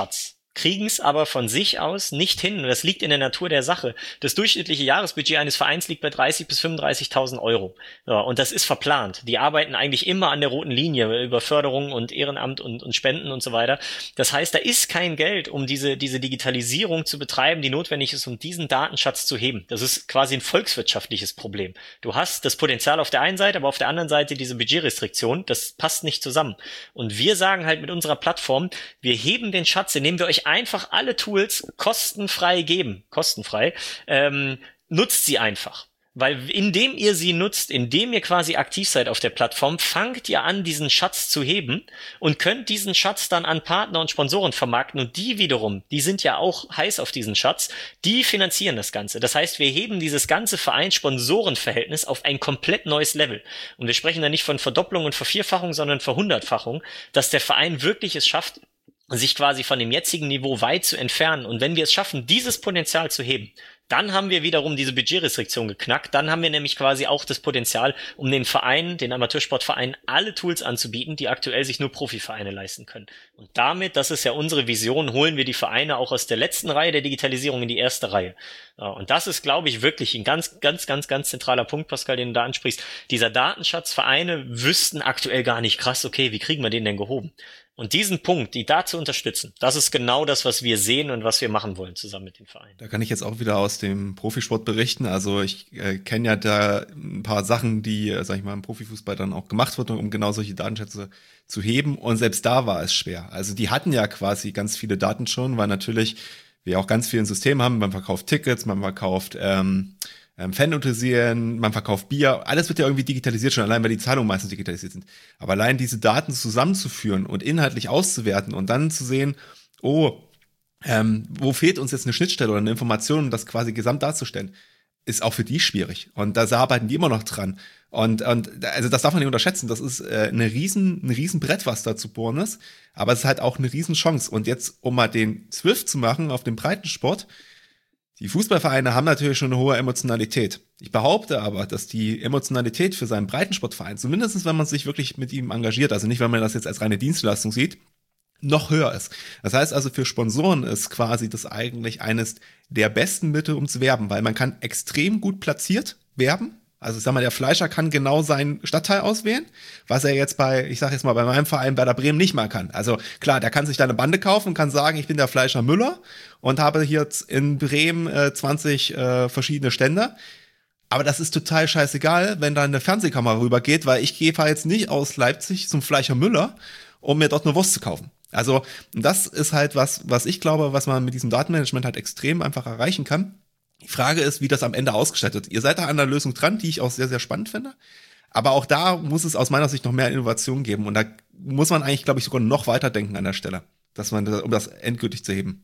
kriegen es aber von sich aus nicht hin. Und das liegt in der Natur der Sache. Das durchschnittliche Jahresbudget eines Vereins liegt bei dreißig bis fünfunddreißigtausend Euro. Ja, und das ist verplant. Die arbeiten eigentlich immer an der roten Linie über Förderung und Ehrenamt und, und Spenden und so weiter. Das heißt, da ist kein Geld, um diese, diese Digitalisierung zu betreiben, die notwendig ist, um diesen Datenschatz zu heben. Das ist quasi ein volkswirtschaftliches Problem. Du hast das Potenzial auf der einen Seite, aber auf der anderen Seite diese Budgetrestriktion. Das passt nicht zusammen. Und wir sagen halt mit unserer Plattform, wir heben den Schatz, indem wir euch einfach alle Tools kostenfrei geben, kostenfrei, ähm, nutzt sie einfach. Weil indem ihr sie nutzt, indem ihr quasi aktiv seid auf der Plattform, fangt ihr an, diesen Schatz zu heben und könnt diesen Schatz dann an Partner und Sponsoren vermarkten und die wiederum, die sind ja auch heiß auf diesen Schatz, die finanzieren das Ganze. Das heißt, wir heben dieses ganze Vereins-Sponsoren-Verhältnis auf ein komplett neues Level. Und wir sprechen da nicht von Verdopplung und Vervierfachung, sondern Verhundertfachung, dass der Verein wirklich es schafft, sich quasi von dem jetzigen Niveau weit zu entfernen. Und wenn wir es schaffen, dieses Potenzial zu heben, dann haben wir wiederum diese Budgetrestriktion geknackt. Dann haben wir nämlich quasi auch das Potenzial, um den Vereinen, den Amateursportvereinen, alle Tools anzubieten, die aktuell sich nur Profivereine leisten können. Und damit, das ist ja unsere Vision, holen wir die Vereine auch aus der letzten Reihe der Digitalisierung in die erste Reihe. Und das ist, glaube ich, wirklich ein ganz, ganz, ganz, ganz zentraler Punkt, Pascal, den du da ansprichst. Dieser Datenschatz, Vereine wüssten aktuell gar nicht, krass, okay, wie kriegen wir den denn gehoben? Und diesen Punkt, die da zu unterstützen, das ist genau das, was wir sehen und was wir machen wollen zusammen mit den Vereinen. Da kann ich jetzt auch wieder aus dem Profisport berichten. Also ich äh, kenne ja da ein paar Sachen, die, äh, sag ich mal, im Profifußball dann auch gemacht wurden, um genau solche Datenschätze zu heben. Und selbst da war es schwer. Also die hatten ja quasi ganz viele Daten schon, weil natürlich wir auch ganz viele Systeme haben. Man verkauft Tickets, man verkauft ähm, ähm, Fannotieren, man verkauft Bier, alles wird ja irgendwie digitalisiert schon, allein weil die Zahlungen meistens digitalisiert sind. Aber allein diese Daten zusammenzuführen und inhaltlich auszuwerten und dann zu sehen, oh, ähm, wo fehlt uns jetzt eine Schnittstelle oder eine Information, um das quasi gesamt darzustellen, ist auch für die schwierig. Und da arbeiten die immer noch dran. Und, und also das darf man nicht unterschätzen. Das ist äh, eine riesen, ein riesen Brett, was da zu bohren ist. Aber es ist halt auch eine riesen Chance. Und jetzt, um mal den Swift zu machen auf dem Breitensport, die Fußballvereine haben natürlich schon eine hohe Emotionalität. Ich behaupte aber, dass die Emotionalität für seinen Breitensportverein, zumindest wenn man sich wirklich mit ihm engagiert, also nicht, wenn man das jetzt als reine Dienstleistung sieht, noch höher ist. Das heißt also, für Sponsoren ist quasi das eigentlich eines der besten Mittel, um zu werben, weil man kann extrem gut platziert werben. Also ich sag mal, der Fleischer kann genau seinen Stadtteil auswählen, was er jetzt bei, ich sag jetzt mal, bei meinem Verein Werder Bremen nicht mal kann. Also klar, der kann sich da eine Bande kaufen und kann sagen, ich bin der Fleischer Müller und habe hier in Bremen äh, zwanzig äh, verschiedene Stände. Aber das ist total scheißegal, wenn da eine Fernsehkamera rübergeht, weil ich gehe jetzt nicht aus Leipzig zum Fleischer Müller, um mir dort eine Wurst zu kaufen. Also das ist halt was, was ich glaube, was man mit diesem Datenmanagement halt extrem einfach erreichen kann. Die Frage ist, wie das am Ende ausgestaltet wird. Ihr seid da an der Lösung dran, die ich auch sehr, sehr spannend finde. Aber auch da muss es aus meiner Sicht noch mehr Innovation geben. Und da muss man eigentlich, glaube ich, sogar noch weiter denken an der Stelle, dass man, um das endgültig zu heben.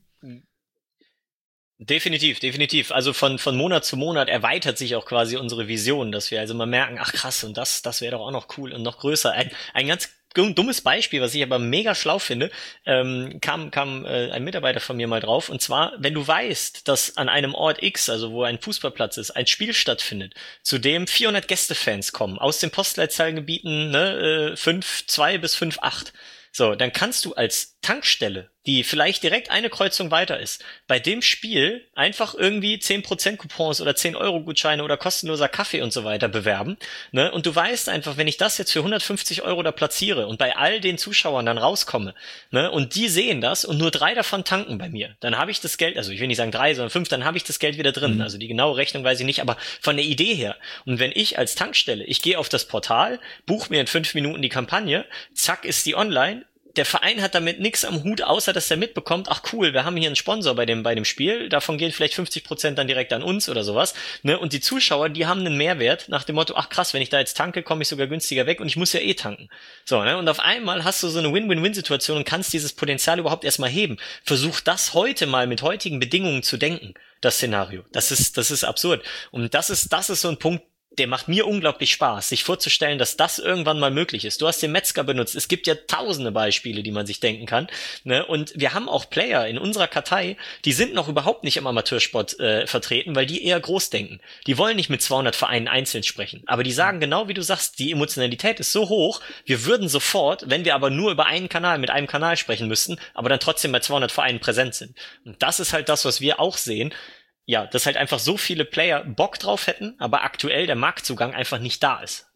Definitiv, definitiv. Also von von Monat zu Monat erweitert sich auch quasi unsere Vision, dass wir also mal merken, ach krass, und das das wäre doch auch noch cool und noch größer. Ein, ein ganz dummes Beispiel, was ich aber mega schlau finde, ähm, kam kam äh, ein Mitarbeiter von mir mal drauf. Und zwar, wenn du weißt, dass an einem Ort X, also wo ein Fußballplatz ist, ein Spiel stattfindet, zu dem vierhundert Gästefans kommen, aus den Postleitzahlengebieten ne, äh, fünf zwei bis fünf acht. So, dann kannst du als Tankstelle, die vielleicht direkt eine Kreuzung weiter ist, bei dem Spiel einfach irgendwie zehn Prozent Coupons oder zehn Euro Gutscheine oder kostenloser Kaffee und so weiter bewerben, ne? Und du weißt einfach, wenn ich das jetzt für hundertfünfzig Euro da platziere und bei all den Zuschauern dann rauskomme, ne? Und die sehen das und nur drei davon tanken bei mir, dann habe ich das Geld, also ich will nicht sagen drei, sondern fünf, dann habe ich das Geld wieder drin. Mhm. Also die genaue Rechnung weiß ich nicht, aber von der Idee her. Und wenn ich als Tankstelle, ich gehe auf das Portal, buche mir in fünf Minuten die Kampagne, zack ist die online. Der Verein hat damit nichts am Hut, außer dass er mitbekommt, ach cool, wir haben hier einen Sponsor bei dem bei dem Spiel, davon gehen vielleicht fünfzig Prozent dann direkt an uns oder sowas, ne? Und die Zuschauer, die haben einen Mehrwert nach dem Motto, ach krass, wenn ich da jetzt tanke, komme ich sogar günstiger weg und ich muss ja eh tanken. So, ne? Und auf einmal hast du so eine Win-Win-Win-Situation und kannst dieses Potenzial überhaupt erstmal heben. Versuch das heute mal mit heutigen Bedingungen zu denken, das Szenario. Das ist das ist absurd. Und das ist das ist so ein Punkt, der macht mir unglaublich Spaß, sich vorzustellen, dass das irgendwann mal möglich ist. Du hast den Metzger benutzt. Es gibt ja tausende Beispiele, die man sich denken kann. Ne? Und wir haben auch Player in unserer Kartei, die sind noch überhaupt nicht im Amateursport äh, vertreten, weil die eher groß denken. Die wollen nicht mit zweihundert Vereinen einzeln sprechen. Aber die sagen genau, wie du sagst, die Emotionalität ist so hoch, wir würden sofort, wenn wir aber nur über einen Kanal, mit einem Kanal sprechen müssten, aber dann trotzdem bei zweihundert Vereinen präsent sind. Und das ist halt das, was wir auch sehen. Ja, dass halt einfach so viele Player Bock drauf hätten, aber aktuell der Marktzugang einfach nicht da ist.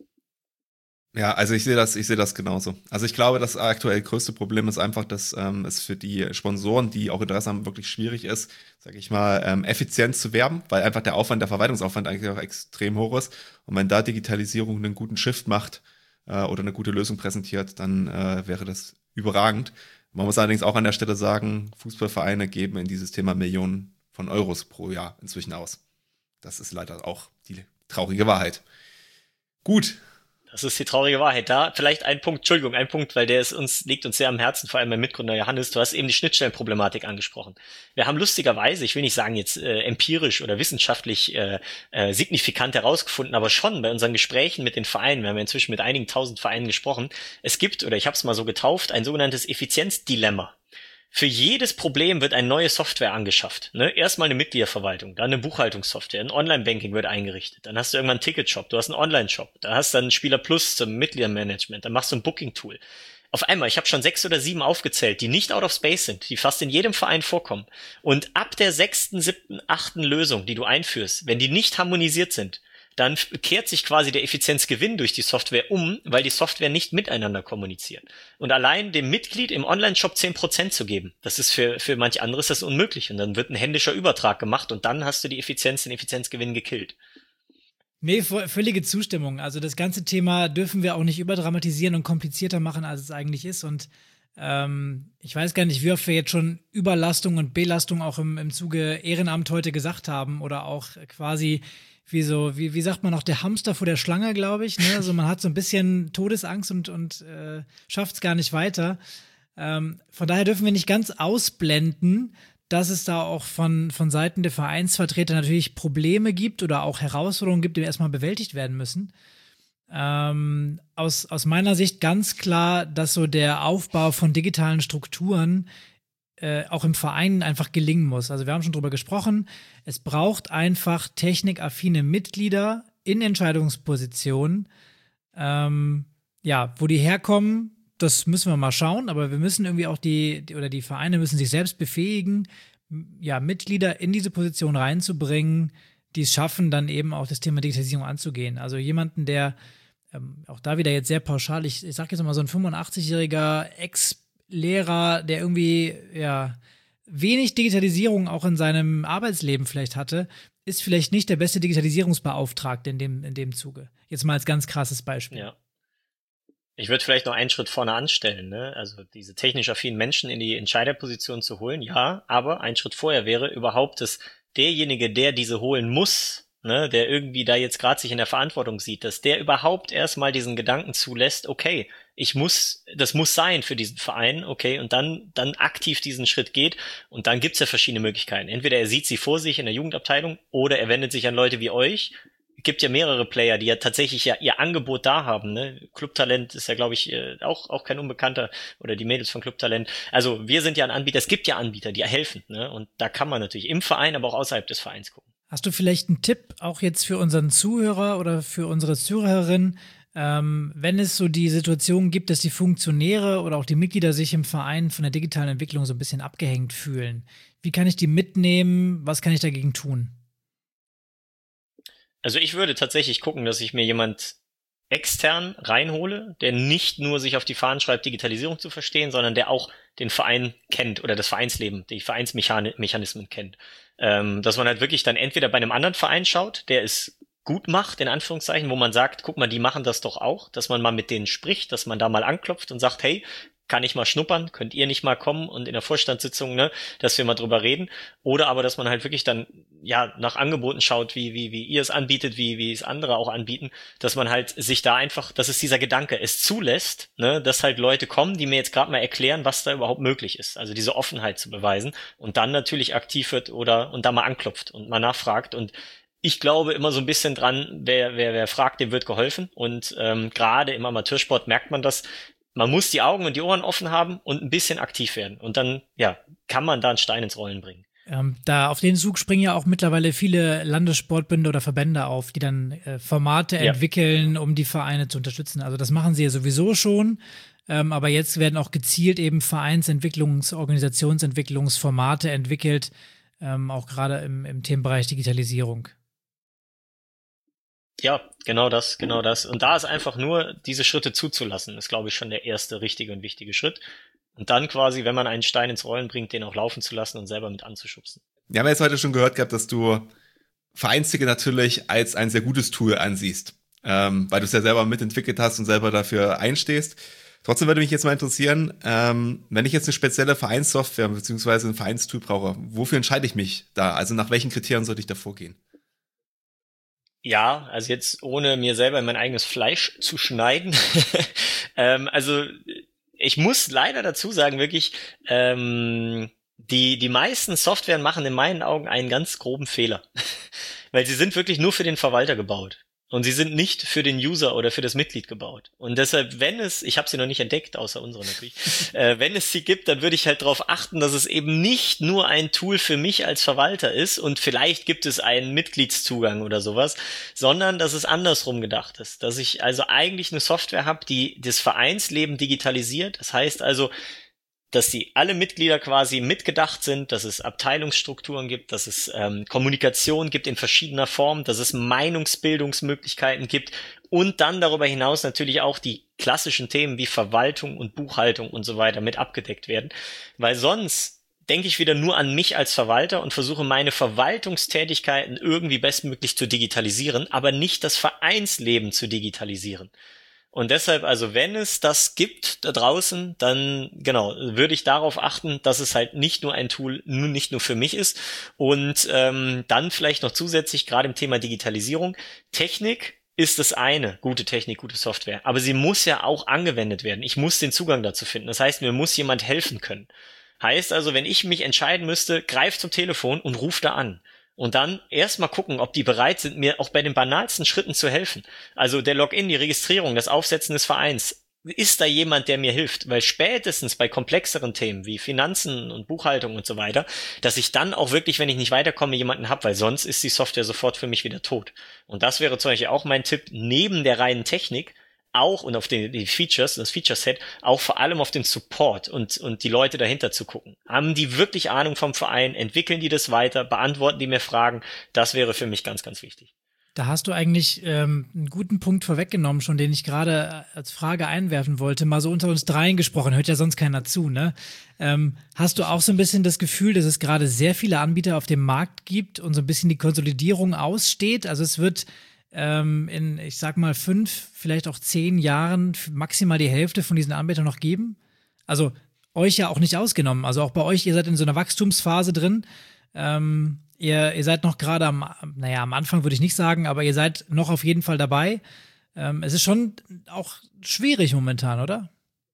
Ja, also ich sehe das, ich sehe das genauso. Also ich glaube, das aktuell größte Problem ist einfach, dass ähm, es für die Sponsoren, die auch Interesse haben, wirklich schwierig ist, sage ich mal, ähm, effizient zu werben, weil einfach der Aufwand, der Verwaltungsaufwand eigentlich auch extrem hoch ist. Und wenn da Digitalisierung einen guten Shift macht äh, oder eine gute Lösung präsentiert, dann äh, wäre das überragend. Man muss allerdings auch an der Stelle sagen, Fußballvereine geben in dieses Thema Millionen von Euros pro Jahr inzwischen aus. Das ist leider auch die traurige Wahrheit. Gut. Das ist die traurige Wahrheit. Da vielleicht ein Punkt, Entschuldigung, ein Punkt, weil der ist uns, liegt uns sehr am Herzen, vor allem mein Mitgründer Johannes. Du hast eben die Schnittstellenproblematik angesprochen. Wir haben lustigerweise, ich will nicht sagen jetzt äh, empirisch oder wissenschaftlich äh, äh, signifikant herausgefunden, aber schon bei unseren Gesprächen mit den Vereinen, wir haben ja inzwischen mit einigen tausend Vereinen gesprochen, es gibt, oder ich habe es mal so getauft, ein sogenanntes Effizienzdilemma. Für jedes Problem wird eine neue Software angeschafft. Ne? Erstmal eine Mitgliederverwaltung, dann eine Buchhaltungssoftware, ein Online-Banking wird eingerichtet, dann hast du irgendwann einen Ticketshop, du hast einen Online-Shop, da hast du dann einen Spieler Plus zum Mitgliedermanagement, dann machst du ein Booking-Tool. Auf einmal, ich habe schon sechs oder sieben aufgezählt, die nicht out of space sind, die fast in jedem Verein vorkommen. Und ab der sechsten, siebten, achten Lösung, die du einführst, wenn die nicht harmonisiert sind, dann kehrt sich quasi der Effizienzgewinn durch die Software um, weil die Software nicht miteinander kommuniziert. Und allein dem Mitglied im Online-Shop zehn Prozent zu geben, das ist für für manch anderes das unmöglich. Und dann wird ein händischer Übertrag gemacht und dann hast du die Effizienz, den Effizienzgewinn gekillt. Nee, völlige Zustimmung. Also das ganze Thema dürfen wir auch nicht überdramatisieren und komplizierter machen, als es eigentlich ist. Und ähm, ich weiß gar nicht, wie oft wir jetzt schon Überlastung und Belastung auch im, im Zuge Ehrenamt heute gesagt haben oder auch quasi wie so, wie, wie sagt man noch, der Hamster vor der Schlange, glaube ich. Ne? Also man hat so ein bisschen Todesangst und, und äh, schafft es gar nicht weiter. Ähm, von daher dürfen wir nicht ganz ausblenden, dass es da auch von, von Seiten der Vereinsvertreter natürlich Probleme gibt oder auch Herausforderungen gibt, die erstmal bewältigt werden müssen. Ähm, aus, aus meiner Sicht ganz klar, dass so der Aufbau von digitalen Strukturen Äh, auch im Verein einfach gelingen muss. Also wir haben schon drüber gesprochen, es braucht einfach technikaffine Mitglieder in Entscheidungspositionen. Ähm, ja, wo die herkommen, das müssen wir mal schauen, aber wir müssen irgendwie auch die, die oder die Vereine müssen sich selbst befähigen, ja, Mitglieder in diese Position reinzubringen, die es schaffen, dann eben auch das Thema Digitalisierung anzugehen. Also jemanden, der ähm, auch da wieder jetzt sehr pauschal, ich, ich sag jetzt mal so ein fünfundachtzig-jähriger Ex- Lehrer, der irgendwie ja wenig Digitalisierung auch in seinem Arbeitsleben vielleicht hatte, ist vielleicht nicht der beste Digitalisierungsbeauftragte in dem, in dem Zuge. Jetzt mal als ganz krasses Beispiel. Ja. Ich würde vielleicht noch einen Schritt vorne anstellen, ne? Also diese technisch affinen Menschen in die Entscheiderposition zu holen, ja, aber ein Schritt vorher wäre überhaupt, dass derjenige, der diese holen muss, ne, der irgendwie da jetzt gerade sich in der Verantwortung sieht, dass der überhaupt erstmal diesen Gedanken zulässt, okay, ich muss, das muss sein für diesen Verein, okay, und dann dann aktiv diesen Schritt geht und dann gibt's ja verschiedene Möglichkeiten. Entweder er sieht sie vor sich in der Jugendabteilung oder er wendet sich an Leute wie euch. Es gibt ja mehrere Player, die ja tatsächlich ja ihr Angebot da haben, ne? Clubtalent ist ja, glaube ich, auch auch kein Unbekannter oder die Mädels von Clubtalent. Also wir sind ja ein Anbieter, es gibt ja Anbieter, die helfen, ne? Und da kann man natürlich im Verein, aber auch außerhalb des Vereins gucken. Hast du vielleicht einen Tipp auch jetzt für unseren Zuhörer oder für unsere Zuhörerin, ähm, wenn es so die Situation gibt, dass die Funktionäre oder auch die Mitglieder sich im Verein von der digitalen Entwicklung so ein bisschen abgehängt fühlen? Wie kann ich die mitnehmen? Was kann ich dagegen tun? Also ich würde tatsächlich gucken, dass ich mir jemand extern reinhole, der nicht nur sich auf die Fahnen schreibt, Digitalisierung zu verstehen, sondern der auch den Verein kennt oder das Vereinsleben, die Vereinsmechanismen kennt. Ähm, dass man halt wirklich dann entweder bei einem anderen Verein schaut, der es gut macht, in Anführungszeichen, wo man sagt, guck mal, die machen das doch auch, dass man mal mit denen spricht, dass man da mal anklopft und sagt, hey, kann ich mal schnuppern, könnt ihr nicht mal kommen und in der Vorstandssitzung, ne, dass wir mal drüber reden, oder aber, dass man halt wirklich dann, ja, nach Angeboten schaut, wie, wie, wie ihr es anbietet, wie, wie es andere auch anbieten, dass man halt sich da einfach, das ist dieser Gedanke, es zulässt, ne, dass halt Leute kommen, die mir jetzt gerade mal erklären, was da überhaupt möglich ist, also diese Offenheit zu beweisen und dann natürlich aktiv wird oder, und da mal anklopft und mal nachfragt und ich glaube immer so ein bisschen dran, wer, wer, wer fragt, dem wird geholfen. Und ähm, gerade im Amateursport merkt man das. Man muss die Augen und die Ohren offen haben und ein bisschen aktiv werden. Und dann, ja, kann man da einen Stein ins Rollen bringen. Ähm, da auf den Zug springen ja auch mittlerweile viele Landessportbünde oder Verbände auf, die dann äh, Formate Ja. entwickeln, um die Vereine zu unterstützen. Also das machen sie ja sowieso schon. Ähm, aber jetzt werden auch gezielt eben Vereinsentwicklungs-, Organisationsentwicklungsformate entwickelt, ähm, auch gerade im, im Themenbereich Digitalisierung. Ja, genau das, genau das. Und da ist einfach nur, diese Schritte zuzulassen, ist, glaube ich, schon der erste richtige und wichtige Schritt. Und dann quasi, wenn man einen Stein ins Rollen bringt, den auch laufen zu lassen und selber mit anzuschubsen. Wir haben jetzt heute schon gehört gehabt, dass du Vereinsticket natürlich als ein sehr gutes Tool ansiehst, ähm, weil du es ja selber mitentwickelt hast und selber dafür einstehst. Trotzdem würde mich jetzt mal interessieren, ähm, wenn ich jetzt eine spezielle Vereinssoftware beziehungsweise ein Vereinstool brauche, wofür entscheide ich mich da? Also nach welchen Kriterien sollte ich da vorgehen? Ja, also jetzt ohne mir selber in mein eigenes Fleisch zu schneiden. ähm, also ich muss leider dazu sagen, wirklich, ähm, die die meisten Softwaren machen in meinen Augen einen ganz groben Fehler, weil sie sind wirklich nur für den Verwalter gebaut. Und sie sind nicht für den User oder für das Mitglied gebaut. Und deshalb, wenn es, ich habe sie noch nicht entdeckt, außer unsere natürlich, äh, wenn es sie gibt, dann würde ich halt darauf achten, dass es eben nicht nur ein Tool für mich als Verwalter ist und vielleicht gibt es einen Mitgliedszugang oder sowas, sondern dass es andersrum gedacht ist. Dass ich also eigentlich eine Software habe, die das Vereinsleben digitalisiert. Das heißt also, dass die alle Mitglieder quasi mitgedacht sind, dass es Abteilungsstrukturen gibt, dass es ähm, Kommunikation gibt in verschiedener Form, dass es Meinungsbildungsmöglichkeiten gibt und dann darüber hinaus natürlich auch die klassischen Themen wie Verwaltung und Buchhaltung und so weiter mit abgedeckt werden, weil sonst denke ich wieder nur an mich als Verwalter und versuche meine Verwaltungstätigkeiten irgendwie bestmöglich zu digitalisieren, aber nicht das Vereinsleben zu digitalisieren. Und deshalb, also wenn es das gibt da draußen, dann genau, würde ich darauf achten, dass es halt nicht nur ein Tool, nur nicht nur für mich ist. Und ähm, dann vielleicht noch zusätzlich, gerade im Thema Digitalisierung, Technik ist das eine, gute Technik, gute Software. Aber sie muss ja auch angewendet werden. Ich muss den Zugang dazu finden. Das heißt, mir muss jemand helfen können. Heißt also, wenn ich mich entscheiden müsste, greif zum Telefon und ruf da an. Und dann erstmal gucken, ob die bereit sind, mir auch bei den banalsten Schritten zu helfen. Also der Login, die Registrierung, das Aufsetzen des Vereins. Ist da jemand, der mir hilft? Weil spätestens bei komplexeren Themen wie Finanzen und Buchhaltung und so weiter, dass ich dann auch wirklich, wenn ich nicht weiterkomme, jemanden habe, weil sonst ist die Software sofort für mich wieder tot. Und das wäre zum Beispiel auch mein Tipp, neben der reinen Technik, auch und auf die, die Features, das Feature-Set, auch vor allem auf den Support und und die Leute dahinter zu gucken. Haben die wirklich Ahnung vom Verein? Entwickeln die das weiter? Beantworten die mir Fragen? Das wäre für mich ganz, ganz wichtig. Da hast du eigentlich ähm, einen guten Punkt vorweggenommen schon, den ich gerade als Frage einwerfen wollte. Mal so unter uns dreien gesprochen, hört ja sonst keiner zu, ne? Ähm, hast du auch so ein bisschen das Gefühl, dass es gerade sehr viele Anbieter auf dem Markt gibt und so ein bisschen die Konsolidierung aussteht? Also es wird ähm, in, ich sag mal, fünf, vielleicht auch zehn Jahren maximal die Hälfte von diesen Anbietern noch geben? Also euch ja auch nicht ausgenommen. Also auch bei euch, ihr seid in so einer Wachstumsphase drin. Ähm, ihr, ihr seid noch gerade am, naja, am Anfang würde ich nicht sagen, aber ihr seid noch auf jeden Fall dabei. Ähm, es ist schon auch schwierig momentan, oder?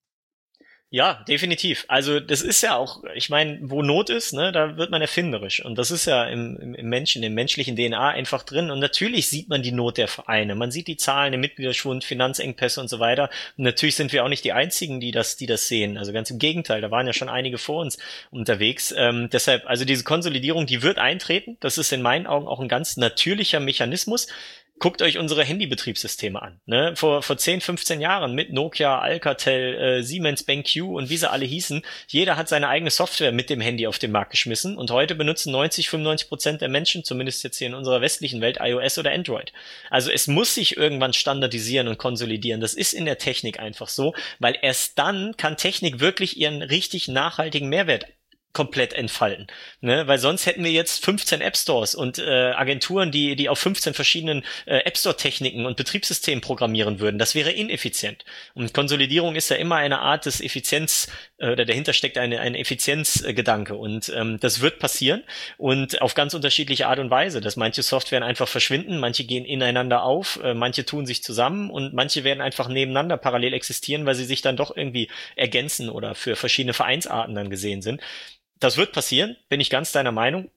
Ja, definitiv. Also das ist ja auch, ich meine, wo Not ist, ne, da wird man erfinderisch. Und das ist ja im, im, im Menschen, im menschlichen D N A einfach drin. Und natürlich sieht man die Not der Vereine. Man sieht die Zahlen, den Mitgliederschwund, Finanzengpässe und so weiter. Und natürlich sind wir auch nicht die Einzigen, die das, die das sehen. Also ganz im Gegenteil, da waren ja schon einige vor uns unterwegs. Ähm, deshalb, also diese Konsolidierung, die wird eintreten. Das ist in meinen Augen auch ein ganz natürlicher Mechanismus. Guckt euch unsere Handybetriebssysteme an. Ne? Vor, vor zehn, fünfzehn Jahren mit Nokia, Alcatel, äh, Siemens, BenQ und wie sie alle hießen. Jeder hat seine eigene Software mit dem Handy auf den Markt geschmissen und heute benutzen neunzig, fünfundneunzig Prozent der Menschen, zumindest jetzt hier in unserer westlichen Welt, iOS oder Android. Also es muss sich irgendwann standardisieren und konsolidieren. Das ist in der Technik einfach so, weil erst dann kann Technik wirklich ihren richtig nachhaltigen Mehrwert komplett entfalten, ne? Weil sonst hätten wir jetzt fünfzehn App Stores und äh, Agenturen, die die auf fünfzehn verschiedenen äh, App Store Techniken und Betriebssystemen programmieren würden. Das wäre ineffizient. Und Konsolidierung ist ja immer eine Art des Effizienz äh, oder dahinter steckt eine ein Effizienzgedanke und ähm, das wird passieren und auf ganz unterschiedliche Art und Weise, dass manche Softwaren einfach verschwinden, manche gehen ineinander auf, äh, manche tun sich zusammen und manche werden einfach nebeneinander parallel existieren, weil sie sich dann doch irgendwie ergänzen oder für verschiedene Vereinsarten dann gesehen sind. Das wird passieren, bin ich ganz deiner Meinung.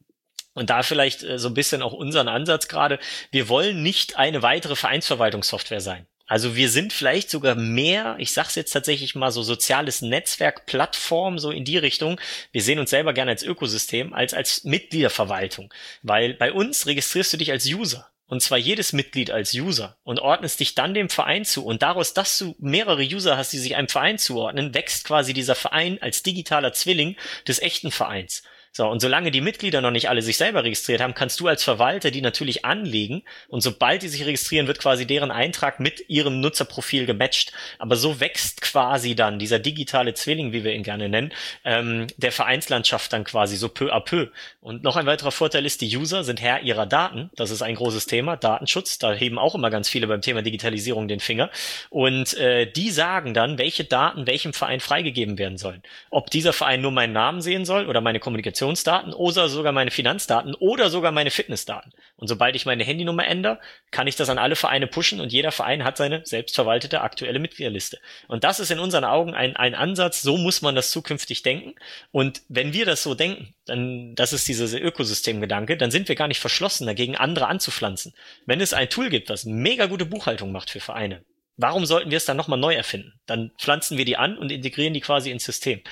Und da vielleicht äh, so ein bisschen auch unseren Ansatz gerade. Wir wollen nicht eine weitere Vereinsverwaltungssoftware sein. Also wir sind vielleicht sogar mehr, ich sag's jetzt tatsächlich mal so soziales Netzwerk, Plattform, so in die Richtung. Wir sehen uns selber gerne als Ökosystem, als als Mitgliederverwaltung. Weil bei uns registrierst du dich als User. Und zwar jedes Mitglied als User und ordnest dich dann dem Verein zu. Und daraus, dass du mehrere User hast, die sich einem Verein zuordnen, wächst quasi dieser Verein als digitaler Zwilling des echten Vereins. So, und solange die Mitglieder noch nicht alle sich selber registriert haben, kannst du als Verwalter die natürlich anlegen und sobald die sich registrieren, wird quasi deren Eintrag mit ihrem Nutzerprofil gematcht. Aber so wächst quasi dann dieser digitale Zwilling, wie wir ihn gerne nennen, ähm, der Vereinslandschaft dann quasi so peu à peu. Und noch ein weiterer Vorteil ist, die User sind Herr ihrer Daten. Das ist ein großes Thema, Datenschutz. Da heben auch immer ganz viele beim Thema Digitalisierung den Finger. Und äh, die sagen dann, welche Daten welchem Verein freigegeben werden sollen. Ob dieser Verein nur meinen Namen sehen soll oder meine Kommunikation oder sogar meine Finanzdaten oder sogar meine Fitnessdaten. Und sobald ich meine Handynummer ändere, kann ich das an alle Vereine pushen und jeder Verein hat seine selbstverwaltete aktuelle Mitgliederliste. Und das ist in unseren Augen ein, ein Ansatz, so muss man das zukünftig denken. Und wenn wir das so denken, dann, das ist dieser Ökosystemgedanke, dann sind wir gar nicht verschlossen dagegen, andere anzupflanzen. Wenn es ein Tool gibt, was mega gute Buchhaltung macht für Vereine, warum sollten wir es dann nochmal neu erfinden? Dann pflanzen wir die an und integrieren die quasi ins System.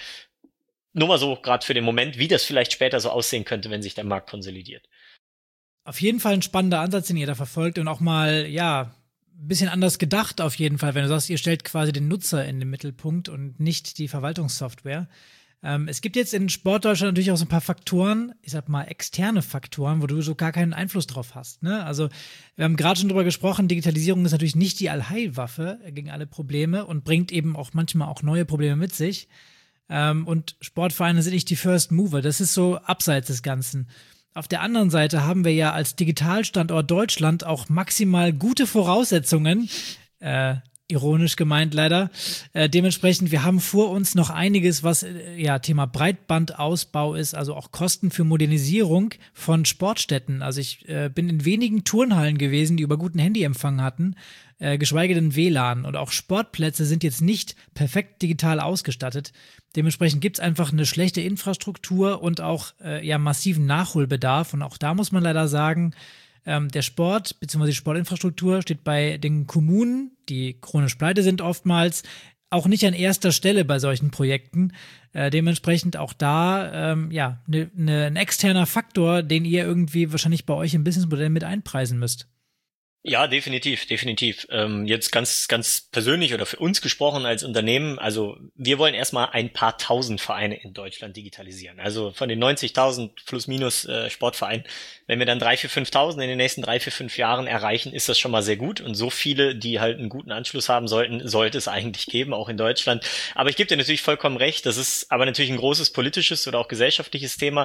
Nur mal so, gerade für den Moment, wie das vielleicht später so aussehen könnte, wenn sich der Markt konsolidiert. Auf jeden Fall ein spannender Ansatz, den ihr da verfolgt und auch mal, ja, ein bisschen anders gedacht auf jeden Fall, wenn du sagst, ihr stellt quasi den Nutzer in den Mittelpunkt und nicht die Verwaltungssoftware. Ähm, es gibt jetzt in Sportdeutschland natürlich auch so ein paar Faktoren, ich sag mal externe Faktoren, wo du so gar keinen Einfluss drauf hast, ne? Also wir haben gerade schon drüber gesprochen, Digitalisierung ist natürlich nicht die Allheilwaffe gegen alle Probleme und bringt eben auch manchmal auch neue Probleme mit sich. Ähm, und Sportvereine sind nicht die First Mover. Das ist so abseits des Ganzen. Auf der anderen Seite haben wir ja als Digitalstandort Deutschland auch maximal gute Voraussetzungen, äh, ironisch gemeint leider. Äh, dementsprechend, wir haben vor uns noch einiges, was äh, ja Thema Breitbandausbau ist, also auch Kosten für Modernisierung von Sportstätten. Also ich äh, bin in wenigen Turnhallen gewesen, die über guten Handyempfang hatten, äh, geschweige denn W L A N. Und auch Sportplätze sind jetzt nicht perfekt digital ausgestattet. Dementsprechend gibt's einfach eine schlechte Infrastruktur und auch äh, ja massiven Nachholbedarf. Und auch da muss man leider sagen, ähm, der Sport bzw. die Sportinfrastruktur steht bei den Kommunen, die chronisch pleite sind oftmals, auch nicht an erster Stelle bei solchen Projekten. Äh, dementsprechend auch da ähm, ja ne, ne, ein externer Faktor, den ihr irgendwie wahrscheinlich bei euch im Businessmodell mit einpreisen müsst. Ja, definitiv, definitiv. Ähm, jetzt ganz, ganz persönlich oder für uns gesprochen als Unternehmen, also wir wollen erstmal ein paar tausend Vereine in Deutschland digitalisieren. Also von den neunzigtausend plus minus äh, Sportvereinen, wenn wir dann drei, vier, fünftausend in den nächsten drei, vier, fünf Jahren erreichen, ist das schon mal sehr gut. Und so viele, die halt einen guten Anschluss haben sollten, sollte es eigentlich geben, auch in Deutschland. Aber ich gebe dir natürlich vollkommen recht, das ist aber natürlich ein großes politisches oder auch gesellschaftliches Thema.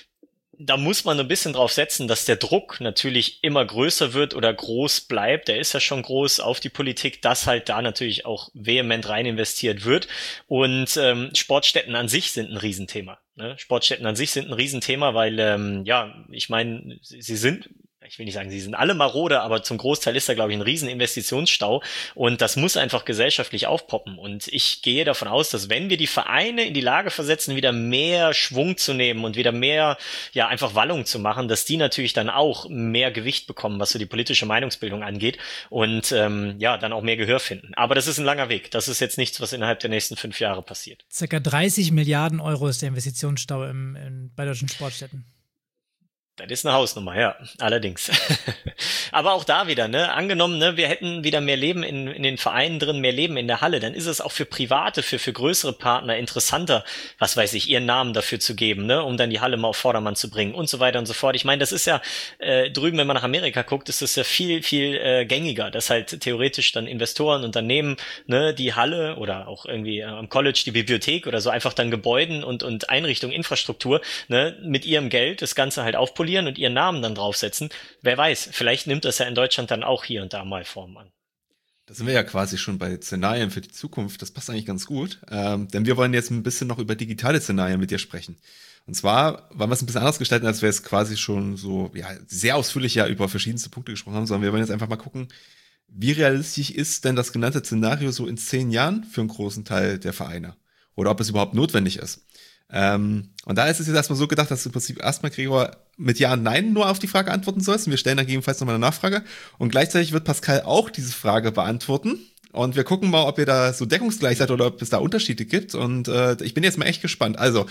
Da muss man ein bisschen drauf setzen, dass der Druck natürlich immer größer wird oder groß bleibt. Der ist ja schon groß auf die Politik, dass halt da natürlich auch vehement rein investiert wird. Und ähm, Sportstätten an sich sind ein Riesenthema. Ne? Sportstätten an sich sind ein Riesenthema, weil, ähm, ja, ich meine, sie, sie sind... ich will nicht sagen, sie sind alle marode, aber zum Großteil ist da, glaube ich, ein riesen Investitionsstau und das muss einfach gesellschaftlich aufpoppen. Und ich gehe davon aus, dass wenn wir die Vereine in die Lage versetzen, wieder mehr Schwung zu nehmen und wieder mehr, ja, einfach Wallung zu machen, dass die natürlich dann auch mehr Gewicht bekommen, was so die politische Meinungsbildung angeht und ähm, ja, dann auch mehr Gehör finden. Aber das ist ein langer Weg. Das ist jetzt nichts, was innerhalb der nächsten fünf Jahre passiert. Circa dreißig Milliarden Euro ist der Investitionsstau im, in, bei deutschen Sportstätten. Das ist eine Hausnummer, ja, allerdings. Aber auch da wieder, ne, angenommen, ne, wir hätten wieder mehr Leben in, in den Vereinen drin, mehr Leben in der Halle, dann ist es auch für Private, für, für größere Partner interessanter, was weiß ich, ihren Namen dafür zu geben, ne, um dann die Halle mal auf Vordermann zu bringen und so weiter und so fort. Ich meine, das ist ja, äh, drüben, wenn man nach Amerika guckt, ist das ja viel, viel äh, gängiger, dass halt theoretisch dann Investoren, Unternehmen, ne, die Halle oder auch irgendwie äh, am College die Bibliothek oder so einfach dann Gebäuden und, und Einrichtungen, Infrastruktur, ne, mit ihrem Geld das Ganze halt aufpolieren und ihren Namen dann draufsetzen. Wer weiß, vielleicht nimmt das ja in Deutschland dann auch hier und da mal Form an. Da sind wir ja quasi schon bei Szenarien für die Zukunft. Das passt eigentlich ganz gut, ähm, denn wir wollen jetzt ein bisschen noch über digitale Szenarien mit dir sprechen. Und zwar wollen wir es ein bisschen anders gestalten, als wir jetzt quasi schon so ja sehr ausführlich ja über verschiedenste Punkte gesprochen haben, sondern wir wollen jetzt einfach mal gucken, wie realistisch ist denn das genannte Szenario so in zehn Jahren für einen großen Teil der Vereine? Oder ob es überhaupt notwendig ist? Ähm, und da ist es jetzt erstmal so gedacht, dass du im Prinzip erstmal, Gregor, mit Ja und Nein nur auf die Frage antworten sollst. Und wir stellen dann gegebenenfalls nochmal eine Nachfrage. Und gleichzeitig wird Pascal auch diese Frage beantworten. Und wir gucken mal, ob ihr da so deckungsgleich seid oder ob es da Unterschiede gibt. Und äh, ich bin jetzt mal echt gespannt. Also,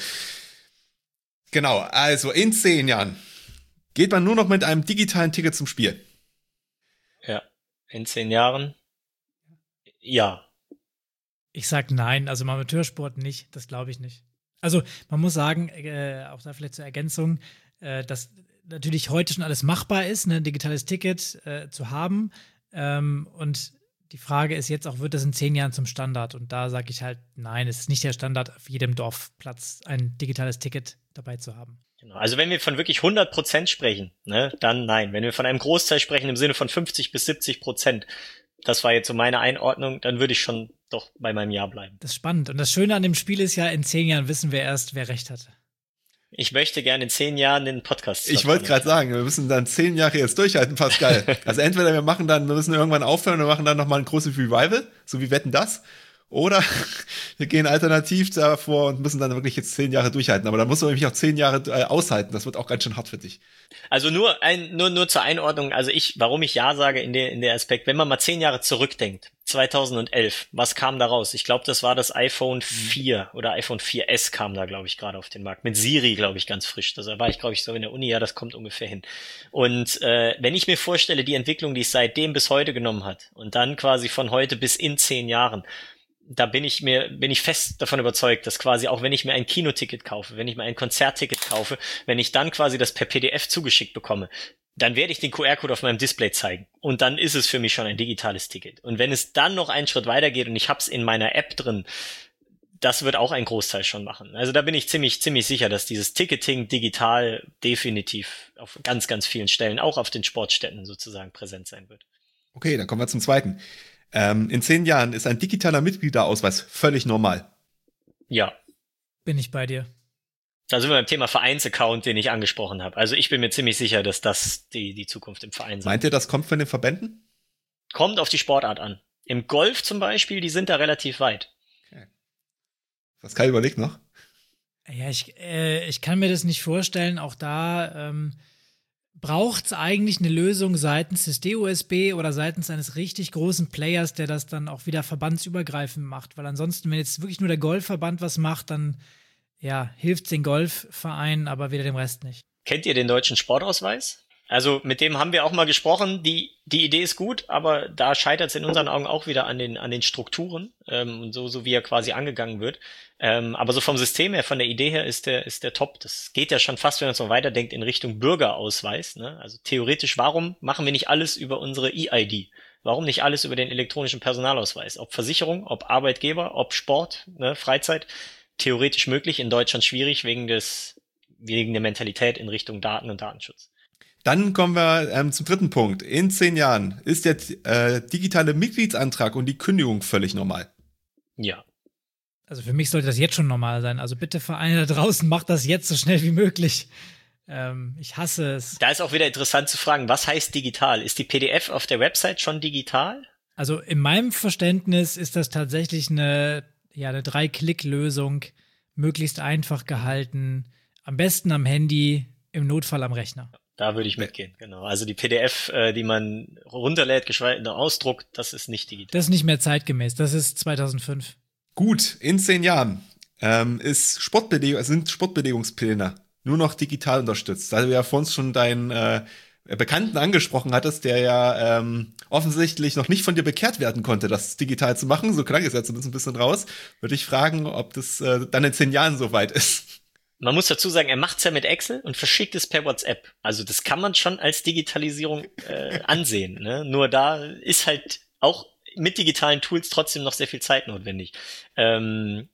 genau, also in zehn Jahren geht man nur noch mit einem digitalen Ticket zum Spiel. Ja, in zehn Jahren. Ja. Ich sag nein, also im Amateursport nicht, das glaube ich nicht. Also man muss sagen, äh, auch da vielleicht zur Ergänzung, äh, dass natürlich heute schon alles machbar ist, ne, ein digitales Ticket äh, zu haben. Ähm, und die Frage ist jetzt auch, wird das in zehn Jahren zum Standard? Und da sage ich halt, nein, es ist nicht der Standard, auf jedem Dorfplatz ein digitales Ticket dabei zu haben. Genau. Also wenn wir von wirklich hundert Prozent sprechen, ne, dann nein. Wenn wir von einem Großteil sprechen im Sinne von fünfzig bis siebzig Prozent, das war jetzt so meine Einordnung, dann würde ich schon doch bei meinem Ja bleiben. Das ist spannend. Und das Schöne an dem Spiel ist ja, in zehn Jahren wissen wir erst, wer recht hatte. Ich möchte gerne in zehn Jahren den Podcast. Ich wollte gerade sagen, wir müssen dann zehn Jahre jetzt durchhalten, Pascal. Also entweder wir machen dann, wir müssen irgendwann aufhören und machen dann nochmal ein großes Revival, so wie Wetten, das. Oder wir gehen alternativ davor und müssen dann wirklich jetzt zehn Jahre durchhalten. Aber da musst du nämlich auch zehn Jahre äh, aushalten. Das wird auch ganz schön hart für dich. Also nur ein, nur, nur zur Einordnung. Also ich, warum ich Ja sage in der, in der Aspekt, wenn man mal zehn Jahre zurückdenkt, zweitausendelf, was kam da raus? Ich glaube, das war das iPhone vier oder iPhone vier S kam da, glaube ich, gerade auf den Markt. Mit Siri, glaube ich, ganz frisch. Da war ich, glaube ich, so in der Uni. Ja, das kommt ungefähr hin. Und äh, wenn ich mir vorstelle, die Entwicklung, die es seitdem bis heute genommen hat und dann quasi von heute bis in zehn Jahren, da bin ich mir, bin ich fest davon überzeugt, dass quasi auch wenn ich mir ein Kinoticket kaufe, wenn ich mir ein Konzertticket kaufe, wenn ich dann quasi das per P D F zugeschickt bekomme, dann werde ich den Q R-Code auf meinem Display zeigen. Und dann ist es für mich schon ein digitales Ticket. Und wenn es dann noch einen Schritt weitergeht und ich hab's in meiner App drin, das wird auch ein Großteil schon machen. Also da bin ich ziemlich, ziemlich sicher, dass dieses Ticketing digital definitiv auf ganz, ganz vielen Stellen, auch auf den Sportstätten sozusagen präsent sein wird. Okay, dann kommen wir zum zweiten. Ähm, in zehn Jahren ist ein digitaler Mitgliederausweis völlig normal. Ja. Bin ich bei dir. Da sind wir beim Thema Vereinsaccount, den ich angesprochen habe. Also ich bin mir ziemlich sicher, dass das die, die Zukunft im Verein sein wird. Meint ihr, das kommt von den Verbänden? Kommt auf die Sportart an. Im Golf zum Beispiel, die sind da relativ weit. Okay. Pascal überlegt noch. Ja, ich, äh, ich kann mir das nicht vorstellen. Auch da ähm, braucht es eigentlich eine Lösung seitens des D O S B oder seitens eines richtig großen Players, der das dann auch wieder verbandsübergreifend macht. Weil ansonsten, wenn jetzt wirklich nur der Golfverband was macht, dann ja, hilft es den Golfvereinen, aber wieder dem Rest nicht. Kennt ihr den deutschen Sportausweis? Also mit dem haben wir auch mal gesprochen. Die die Idee ist gut, aber da scheitert es in unseren Augen auch wieder an den an den Strukturen ähm, und so so wie er quasi angegangen wird. Ähm, aber so vom System her, von der Idee her ist der ist der top. Das geht ja schon fast, wenn man so weiterdenkt, in Richtung Bürgerausweis. Ne? Also theoretisch, warum machen wir nicht alles über unsere E I D? Warum nicht alles über den elektronischen Personalausweis? Ob Versicherung, ob Arbeitgeber, ob Sport, ne, Freizeit? Theoretisch möglich, in Deutschland schwierig wegen des wegen der Mentalität in Richtung Daten und Datenschutz. Dann kommen wir ähm, zum dritten Punkt. In zehn Jahren ist der äh, digitale Mitgliedsantrag und die Kündigung völlig normal. Ja. Also für mich sollte das jetzt schon normal sein. Also bitte Vereine da draußen, macht das jetzt so schnell wie möglich. Ähm, ich hasse es. Da ist auch wieder interessant zu fragen, was heißt digital? Ist die P D F auf der Website schon digital? Also in meinem Verständnis ist das tatsächlich eine ja, eine Drei-Klick-Lösung, möglichst einfach gehalten, am besten am Handy, im Notfall am Rechner. Da würde ich mitgehen, genau. Also die P D F, äh, die man runterlädt, geschweige denn ausdruckt, das ist nicht digital. Das ist nicht mehr zeitgemäß, das ist zweitausendfünf. Gut, in zehn Jahren ähm, ist Sportbelegung, sind Sportbelegungspläne nur noch digital unterstützt. Da du ja vorhin schon deinen äh, Bekannten angesprochen hattest, der ja ähm, offensichtlich noch nicht von dir bekehrt werden konnte, das digital zu machen, so klang es jetzt ein bisschen raus, würde ich fragen, ob das äh, dann in zehn Jahren soweit ist. Man muss dazu sagen, er macht's ja mit Excel und verschickt es per WhatsApp. Also das kann man schon als Digitalisierung äh, ansehen. Ne? Nur da ist halt auch mit digitalen Tools trotzdem noch sehr viel Zeit notwendig. Ähm,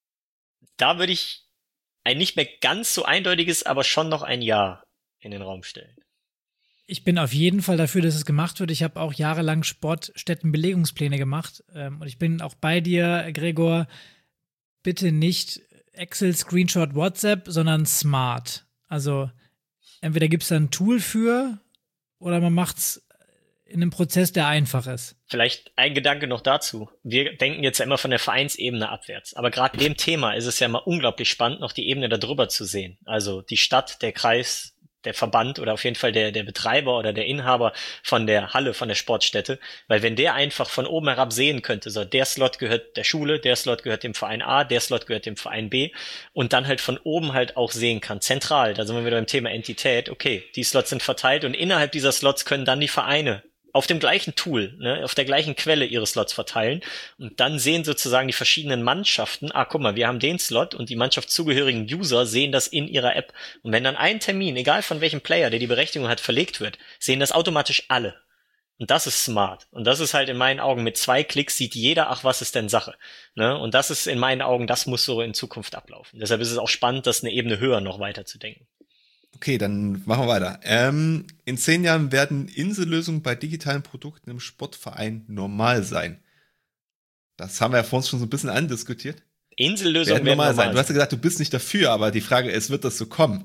da würde ich ein nicht mehr ganz so eindeutiges, aber schon noch ein Ja in den Raum stellen. Ich bin auf jeden Fall dafür, dass es gemacht wird. Ich habe auch jahrelang Sportstättenbelegungspläne gemacht. Ähm, und ich bin auch bei dir, Gregor, bitte nicht Excel, Screenshot, WhatsApp, sondern smart. Also entweder gibt es da ein Tool für oder man macht es in einem Prozess, der einfach ist. Vielleicht ein Gedanke noch dazu. Wir denken jetzt ja immer von der Vereinsebene abwärts. Aber gerade dem Thema ist es ja immer unglaublich spannend, noch die Ebene darüber zu sehen. Also die Stadt, der Kreis, der Verband oder auf jeden Fall der, der Betreiber oder der Inhaber von der Halle, von der Sportstätte. Weil wenn der einfach von oben herab sehen könnte, so der Slot gehört der Schule, der Slot gehört dem Verein A, der Slot gehört dem Verein B und dann halt von oben halt auch sehen kann, zentral, da sind wir wieder beim Thema Entität, okay, die Slots sind verteilt und innerhalb dieser Slots können dann die Vereine auf dem gleichen Tool, ne, auf der gleichen Quelle ihre Slots verteilen und dann sehen sozusagen die verschiedenen Mannschaften, ah, guck mal, wir haben den Slot und die mannschaftszugehörigen User sehen das in ihrer App. Und wenn dann ein Termin, egal von welchem Player, der die Berechtigung hat, verlegt wird, sehen das automatisch alle. Und das ist smart. Und das ist halt in meinen Augen, mit zwei Klicks sieht jeder, ach, was ist denn Sache? Ne? Und das ist in meinen Augen, das muss so in Zukunft ablaufen. Deshalb ist es auch spannend, das eine Ebene höher noch weiter zu denken. Okay, dann machen wir weiter. Ähm, in zehn Jahren werden Insellösungen bei digitalen Produkten im Sportverein normal sein. Das haben wir ja vorhin schon so ein bisschen andiskutiert. Insellösungen werden, werden normal, werden normal sein. Du hast ja gesagt, du bist nicht dafür, aber die Frage ist, wird das so kommen?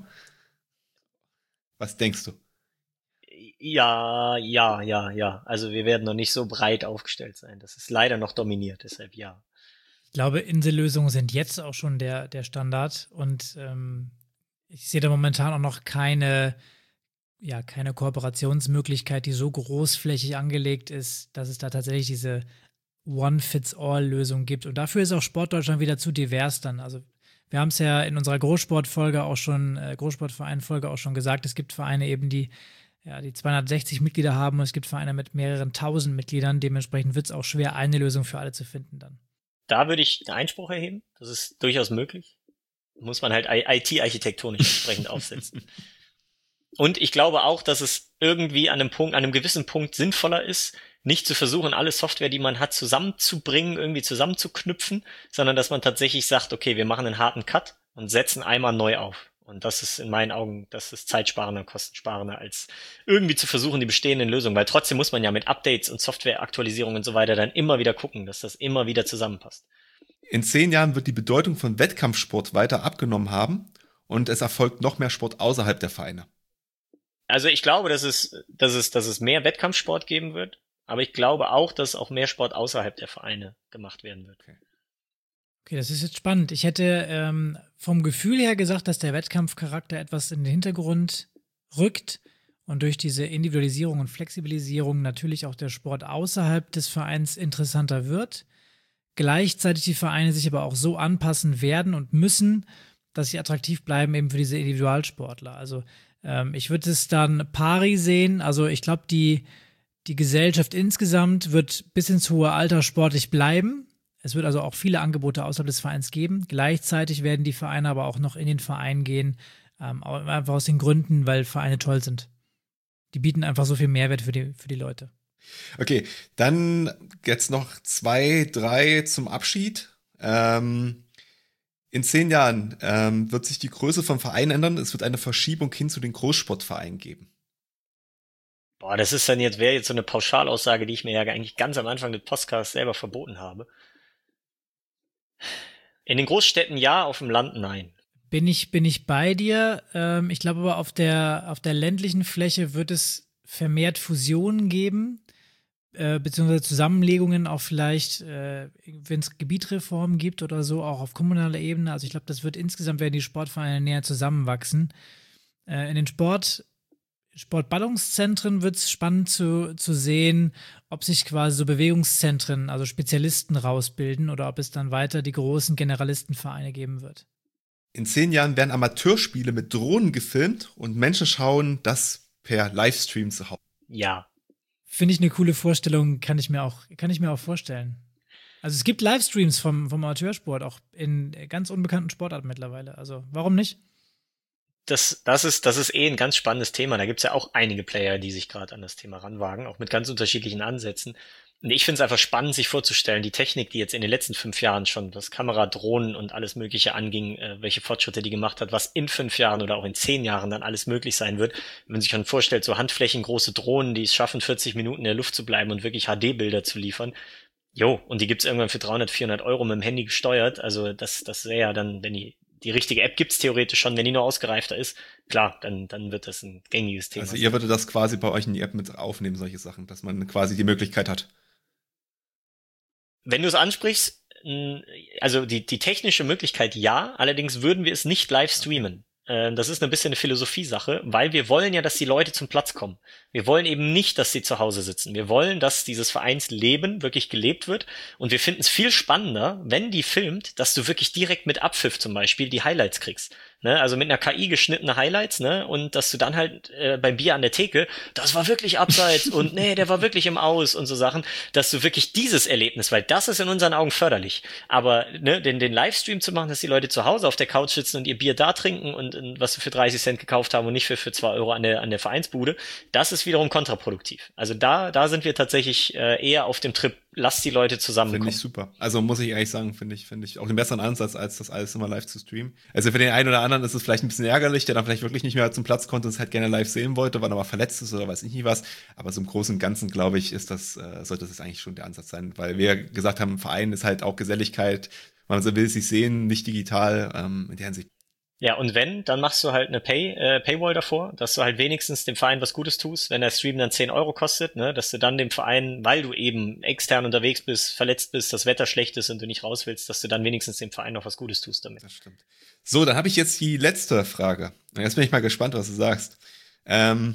Was denkst du? Ja, ja, ja, ja. Also wir werden noch nicht so breit aufgestellt sein. Das ist leider noch dominiert, deshalb ja. Ich glaube, Insellösungen sind jetzt auch schon der, der Standard und ähm ich sehe da momentan auch noch keine, ja, keine Kooperationsmöglichkeit, die so großflächig angelegt ist, dass es da tatsächlich diese One-Fits-All-Lösung gibt. Und dafür ist auch Sportdeutschland wieder zu divers dann. Also wir haben es ja in unserer Großsportfolge auch schon, äh, Großsportverein-Folge auch schon gesagt, es gibt Vereine eben, die, ja, die zweihundertsechzig Mitglieder haben und es gibt Vereine mit mehreren tausend Mitgliedern. Dementsprechend wird es auch schwer, eine Lösung für alle zu finden dann. Da würde ich einen Einspruch erheben. Das ist durchaus möglich. Muss man halt I T-architektonisch entsprechend aufsetzen. Und ich glaube auch, dass es irgendwie an einem Punkt, an einem gewissen Punkt sinnvoller ist, nicht zu versuchen, alle Software, die man hat, zusammenzubringen, irgendwie zusammenzuknüpfen, sondern dass man tatsächlich sagt, okay, wir machen einen harten Cut und setzen einmal neu auf. Und das ist in meinen Augen, das ist zeitsparender, kostensparender, als irgendwie zu versuchen, die bestehenden Lösungen, weil trotzdem muss man ja mit Updates und Softwareaktualisierungen und so weiter dann immer wieder gucken, dass das immer wieder zusammenpasst. In zehn Jahren wird die Bedeutung von Wettkampfsport weiter abgenommen haben und es erfolgt noch mehr Sport außerhalb der Vereine. Also ich glaube, dass es, dass es, dass es mehr Wettkampfsport geben wird, aber ich glaube auch, dass auch mehr Sport außerhalb der Vereine gemacht werden wird. Okay, okay, das ist jetzt spannend. Ich hätte ähm, vom Gefühl her gesagt, dass der Wettkampfcharakter etwas in den Hintergrund rückt und durch diese Individualisierung und Flexibilisierung natürlich auch der Sport außerhalb des Vereins interessanter wird. Gleichzeitig die Vereine sich aber auch so anpassen werden und müssen, dass sie attraktiv bleiben eben für diese Individualsportler. Also ähm, ich würde es dann pari sehen. Also ich glaube, die, die Gesellschaft insgesamt wird bis ins hohe Alter sportlich bleiben. Es wird also auch viele Angebote außerhalb des Vereins geben. Gleichzeitig werden die Vereine aber auch noch in den Verein gehen, ähm, einfach aus den Gründen, weil Vereine toll sind. Die bieten einfach so viel Mehrwert für die, für die Leute. Okay, dann jetzt noch zwei, drei zum Abschied. Ähm, in zehn Jahren ähm, wird sich die Größe vom Verein ändern. Es wird eine Verschiebung hin zu den Großsportvereinen geben. Boah, das ist dann jetzt, wäre jetzt so eine Pauschalaussage, die ich mir ja eigentlich ganz am Anfang des Podcasts selber verboten habe. In den Großstädten ja, auf dem Land nein. Bin ich, bin ich bei dir. Ähm, ich glaube aber, auf der, auf der ländlichen Fläche wird es vermehrt Fusionen geben. Äh, beziehungsweise Zusammenlegungen auch vielleicht, äh, wenn es Gebietreformen gibt oder so, auch auf kommunaler Ebene. Also ich glaube, das wird insgesamt, werden die Sportvereine näher zusammenwachsen. Äh, in den Sport, Sportballungszentren wird es spannend zu, zu sehen, ob sich quasi so Bewegungszentren, also Spezialisten rausbilden oder ob es dann weiter die großen Generalistenvereine geben wird. In zehn Jahren werden Amateurspiele mit Drohnen gefilmt und Menschen schauen das per Livestream zu Hause. Ja. Finde ich eine coole Vorstellung, kann ich mir auch, kann ich mir auch vorstellen. Also es gibt Livestreams vom, vom Amateursport, auch in ganz unbekannten Sportarten mittlerweile. Also warum nicht? Das, das ist, das ist eh ein ganz spannendes Thema. Da gibt's ja auch einige Player, die sich gerade an das Thema ranwagen, auch mit ganz unterschiedlichen Ansätzen. Und ich finde es einfach spannend, sich vorzustellen, die Technik, die jetzt in den letzten fünf Jahren schon, was Kamera, Drohnen und alles Mögliche anging, äh, welche Fortschritte die gemacht hat, was in fünf Jahren oder auch in zehn Jahren dann alles möglich sein wird. Wenn man sich schon vorstellt, so handflächengroße Drohnen, die es schaffen, vierzig Minuten in der Luft zu bleiben und wirklich H D-Bilder zu liefern. Jo, und die gibt's irgendwann für dreihundert, vierhundert Euro mit dem Handy gesteuert. Also das, das wäre ja dann, wenn die die richtige App gibt's theoretisch schon, wenn die nur ausgereifter ist, klar, dann dann wird das ein gängiges Thema. Also ihr würdet das quasi bei euch in die App mit aufnehmen, solche Sachen, dass man quasi die Möglichkeit hat. Wenn du es ansprichst, also die die technische Möglichkeit ja, allerdings würden wir es nicht live streamen. Das ist ein bisschen eine Philosophiesache, weil wir wollen ja, dass die Leute zum Platz kommen. Wir wollen eben nicht, dass sie zu Hause sitzen. Wir wollen, dass dieses Vereinsleben wirklich gelebt wird. Und wir finden es viel spannender, wenn die filmt, dass du wirklich direkt mit Abpfiff zum Beispiel die Highlights kriegst. Ne? Also mit einer K I geschnittene Highlights, ne? Und dass du dann halt äh, beim Bier an der Theke, das war wirklich abseits und nee, der war wirklich im Aus und so Sachen, dass du wirklich dieses Erlebnis, weil das ist in unseren Augen förderlich. Aber ne, den, den Livestream zu machen, dass die Leute zu Hause auf der Couch sitzen und ihr Bier da trinken und, und was sie für dreißig Cent gekauft haben und nicht für, für zwei Euro an der, an der Vereinsbude, das ist wiederum kontraproduktiv. Also da, da sind wir tatsächlich äh, eher auf dem Trip, lass die Leute zusammenkommen. Finde ich super. Also muss ich ehrlich sagen, finde ich, finde ich auch einen besseren Ansatz, als das alles immer live zu streamen. Also für den einen oder anderen ist es vielleicht ein bisschen ärgerlich, der dann vielleicht wirklich nicht mehr zum Platz konnte und es halt gerne live sehen wollte, weil er mal verletzt ist oder weiß ich nicht was. Aber so im Großen und Ganzen, glaube ich, ist das, äh, sollte das eigentlich schon der Ansatz sein, weil wir gesagt haben, Verein ist halt auch Geselligkeit. Man will sich sehen, nicht digital, ähm, in der Hinsicht. Ja, und wenn, dann machst du halt eine Pay, äh, Paywall davor, dass du halt wenigstens dem Verein was Gutes tust, wenn der Stream dann zehn Euro kostet, ne, dass du dann dem Verein, weil du eben extern unterwegs bist, verletzt bist, das Wetter schlecht ist und du nicht raus willst, dass du dann wenigstens dem Verein noch was Gutes tust damit. Das stimmt. So, dann habe ich jetzt die letzte Frage. Jetzt bin ich mal gespannt, was du sagst. Ähm,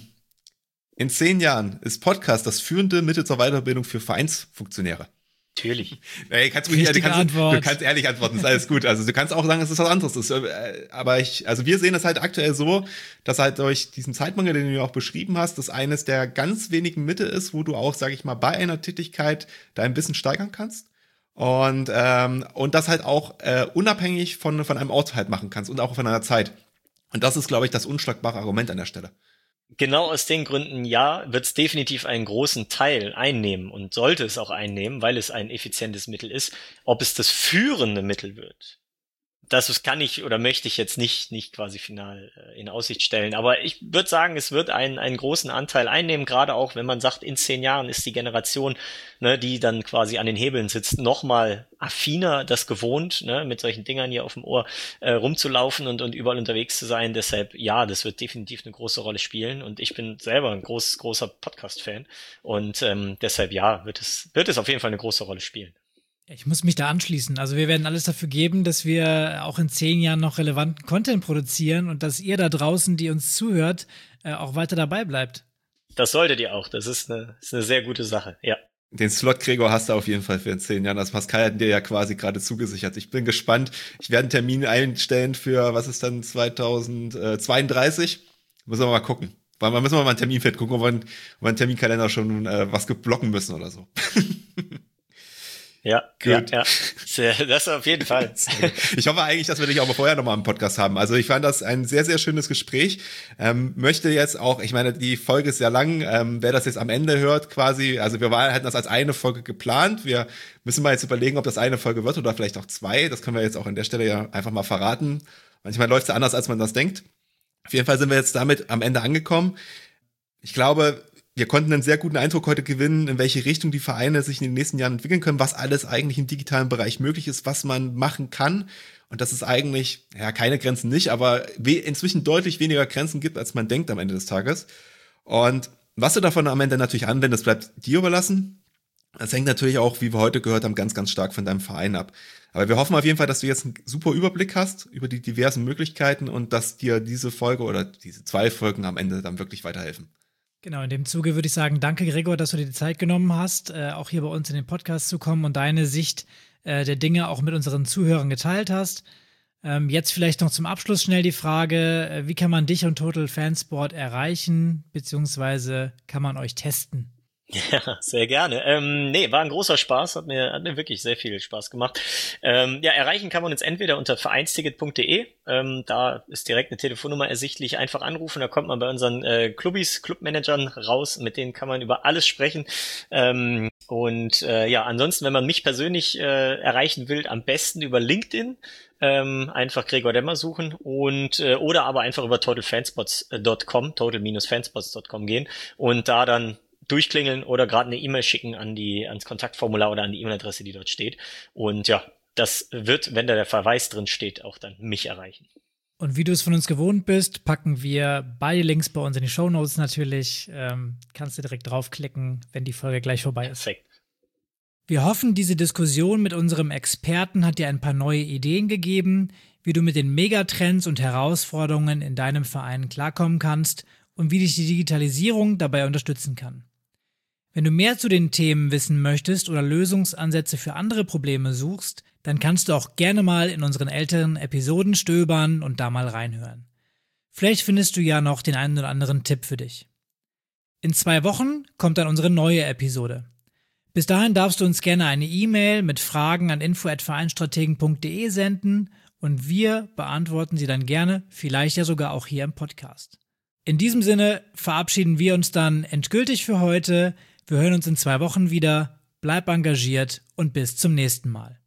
in zehn Jahren ist Podcast das führende Mittel zur Weiterbildung für Vereinsfunktionäre. Natürlich. Ey, kannst du, du, kannst, Antwort. du kannst ehrlich antworten, ist alles gut. Also du kannst auch sagen, es ist was anderes. Ist, aber ich, also wir sehen das halt aktuell so, dass halt durch diesen Zeitmangel, den du ja auch beschrieben hast, das eines der ganz wenigen Mittel ist, wo du auch, sag ich mal, bei einer Tätigkeit dein Wissen steigern kannst. Und, ähm, und das halt auch äh, unabhängig von, von einem Ort halt machen kannst und auch von einer Zeit. Und das ist, glaube ich, das unschlagbare Argument an der Stelle. Genau aus den Gründen, ja, wird es definitiv einen großen Teil einnehmen und sollte es auch einnehmen, weil es ein effizientes Mittel ist. Ob es das führende Mittel wird, das kann ich oder möchte ich jetzt nicht nicht quasi final äh, in Aussicht stellen. Aber ich würde sagen, es wird einen einen großen Anteil einnehmen, gerade auch, wenn man sagt, in zehn Jahren ist die Generation, ne, die dann quasi an den Hebeln sitzt, nochmal affiner das gewohnt, ne, mit solchen Dingern hier auf dem Ohr äh, rumzulaufen und und überall unterwegs zu sein. Deshalb, ja, das wird definitiv eine große Rolle spielen. Und ich bin selber ein groß großer Podcast-Fan. Und ähm, deshalb, ja, wird es wird es auf jeden Fall eine große Rolle spielen. Ich muss mich da anschließen. Also wir werden alles dafür geben, dass wir auch in zehn Jahren noch relevanten Content produzieren und dass ihr da draußen, die uns zuhört, äh, auch weiter dabei bleibt. Das solltet ihr auch. Das ist eine, ist eine sehr gute Sache, ja. Den Slot, Gregor, hast du auf jeden Fall für in zehn Jahren. Das Pascal hat dir ja quasi gerade zugesichert. Ich bin gespannt. Ich werde einen Termin einstellen für, was ist dann, zweitausendzweiunddreißig. Müssen wir mal gucken. Weil man müssen wir mal einen Terminfeld gucken, ob wir, ob wir einen Terminkalender schon äh, was geblocken müssen oder so. Ja, gut. ja, ja. Das auf jeden Fall. Ich hoffe eigentlich, dass wir dich auch mal vorher nochmal im Podcast haben. Also ich fand das ein sehr, sehr schönes Gespräch. Ähm, möchte jetzt auch, ich meine, die Folge ist sehr lang. Ähm, wer das jetzt am Ende hört quasi, also wir waren, hatten das als eine Folge geplant. Wir müssen mal jetzt überlegen, ob das eine Folge wird oder vielleicht auch zwei. Das können wir jetzt auch an der Stelle ja einfach mal verraten. Manchmal läuft es ja anders, als man das denkt. Auf jeden Fall sind wir jetzt damit am Ende angekommen. Ich glaube, wir konnten einen sehr guten Eindruck heute gewinnen, in welche Richtung die Vereine sich in den nächsten Jahren entwickeln können, was alles eigentlich im digitalen Bereich möglich ist, was man machen kann. Und dass es eigentlich, ja, keine Grenzen nicht, aber inzwischen deutlich weniger Grenzen gibt, als man denkt am Ende des Tages. Und was du davon am Ende natürlich anwendest, bleibt dir überlassen. Das hängt natürlich auch, wie wir heute gehört haben, ganz, ganz stark von deinem Verein ab. Aber wir hoffen auf jeden Fall, dass du jetzt einen super Überblick hast über die diversen Möglichkeiten und dass dir diese Folge oder diese zwei Folgen am Ende dann wirklich weiterhelfen. Genau, in dem Zuge würde ich sagen, danke Gregor, dass du dir die Zeit genommen hast, äh, auch hier bei uns in den Podcast zu kommen und deine Sicht äh, der Dinge auch mit unseren Zuhörern geteilt hast. Ähm, jetzt vielleicht noch zum Abschluss schnell die Frage, äh, wie kann man dich und Total Fansport erreichen, beziehungsweise kann man euch testen? Ja, sehr gerne. Ähm, nee, war ein großer Spaß, hat mir, hat mir wirklich sehr viel Spaß gemacht. Ähm, ja, erreichen kann man uns entweder unter vereinsticket punkt de, ähm, da ist direkt eine Telefonnummer ersichtlich, einfach anrufen, da kommt man bei unseren äh, Clubbis, Clubmanagern raus, mit denen kann man über alles sprechen. Ähm, und äh, ja, ansonsten, wenn man mich persönlich äh, erreichen will, am besten über LinkedIn, ähm, einfach Gregor Demmer suchen und äh, oder aber einfach über total fanspots punkt com, total fanspots punkt com gehen und da dann durchklingeln oder gerade eine E-Mail schicken an die ans Kontaktformular oder an die E-Mail-Adresse, die dort steht. Und ja, das wird, wenn da der Verweis drin steht, auch dann mich erreichen. Und wie du es von uns gewohnt bist, packen wir beide Links bei uns in die Shownotes natürlich. Ähm, kannst du direkt draufklicken, wenn die Folge gleich vorbei ist. Perfekt. Wir hoffen, diese Diskussion mit unserem Experten hat dir ein paar neue Ideen gegeben, wie du mit den Megatrends und Herausforderungen in deinem Verein klarkommen kannst und wie dich die Digitalisierung dabei unterstützen kann. Wenn du mehr zu den Themen wissen möchtest oder Lösungsansätze für andere Probleme suchst, dann kannst du auch gerne mal in unseren älteren Episoden stöbern und da mal reinhören. Vielleicht findest du ja noch den einen oder anderen Tipp für dich. In zwei Wochen kommt dann unsere neue Episode. Bis dahin darfst du uns gerne eine E-Mail mit Fragen an info at vereinstrategen punkt de senden und wir beantworten sie dann gerne, vielleicht ja sogar auch hier im Podcast. In diesem Sinne verabschieden wir uns dann endgültig für heute. Wir hören uns in zwei Wochen wieder. Bleib engagiert und bis zum nächsten Mal.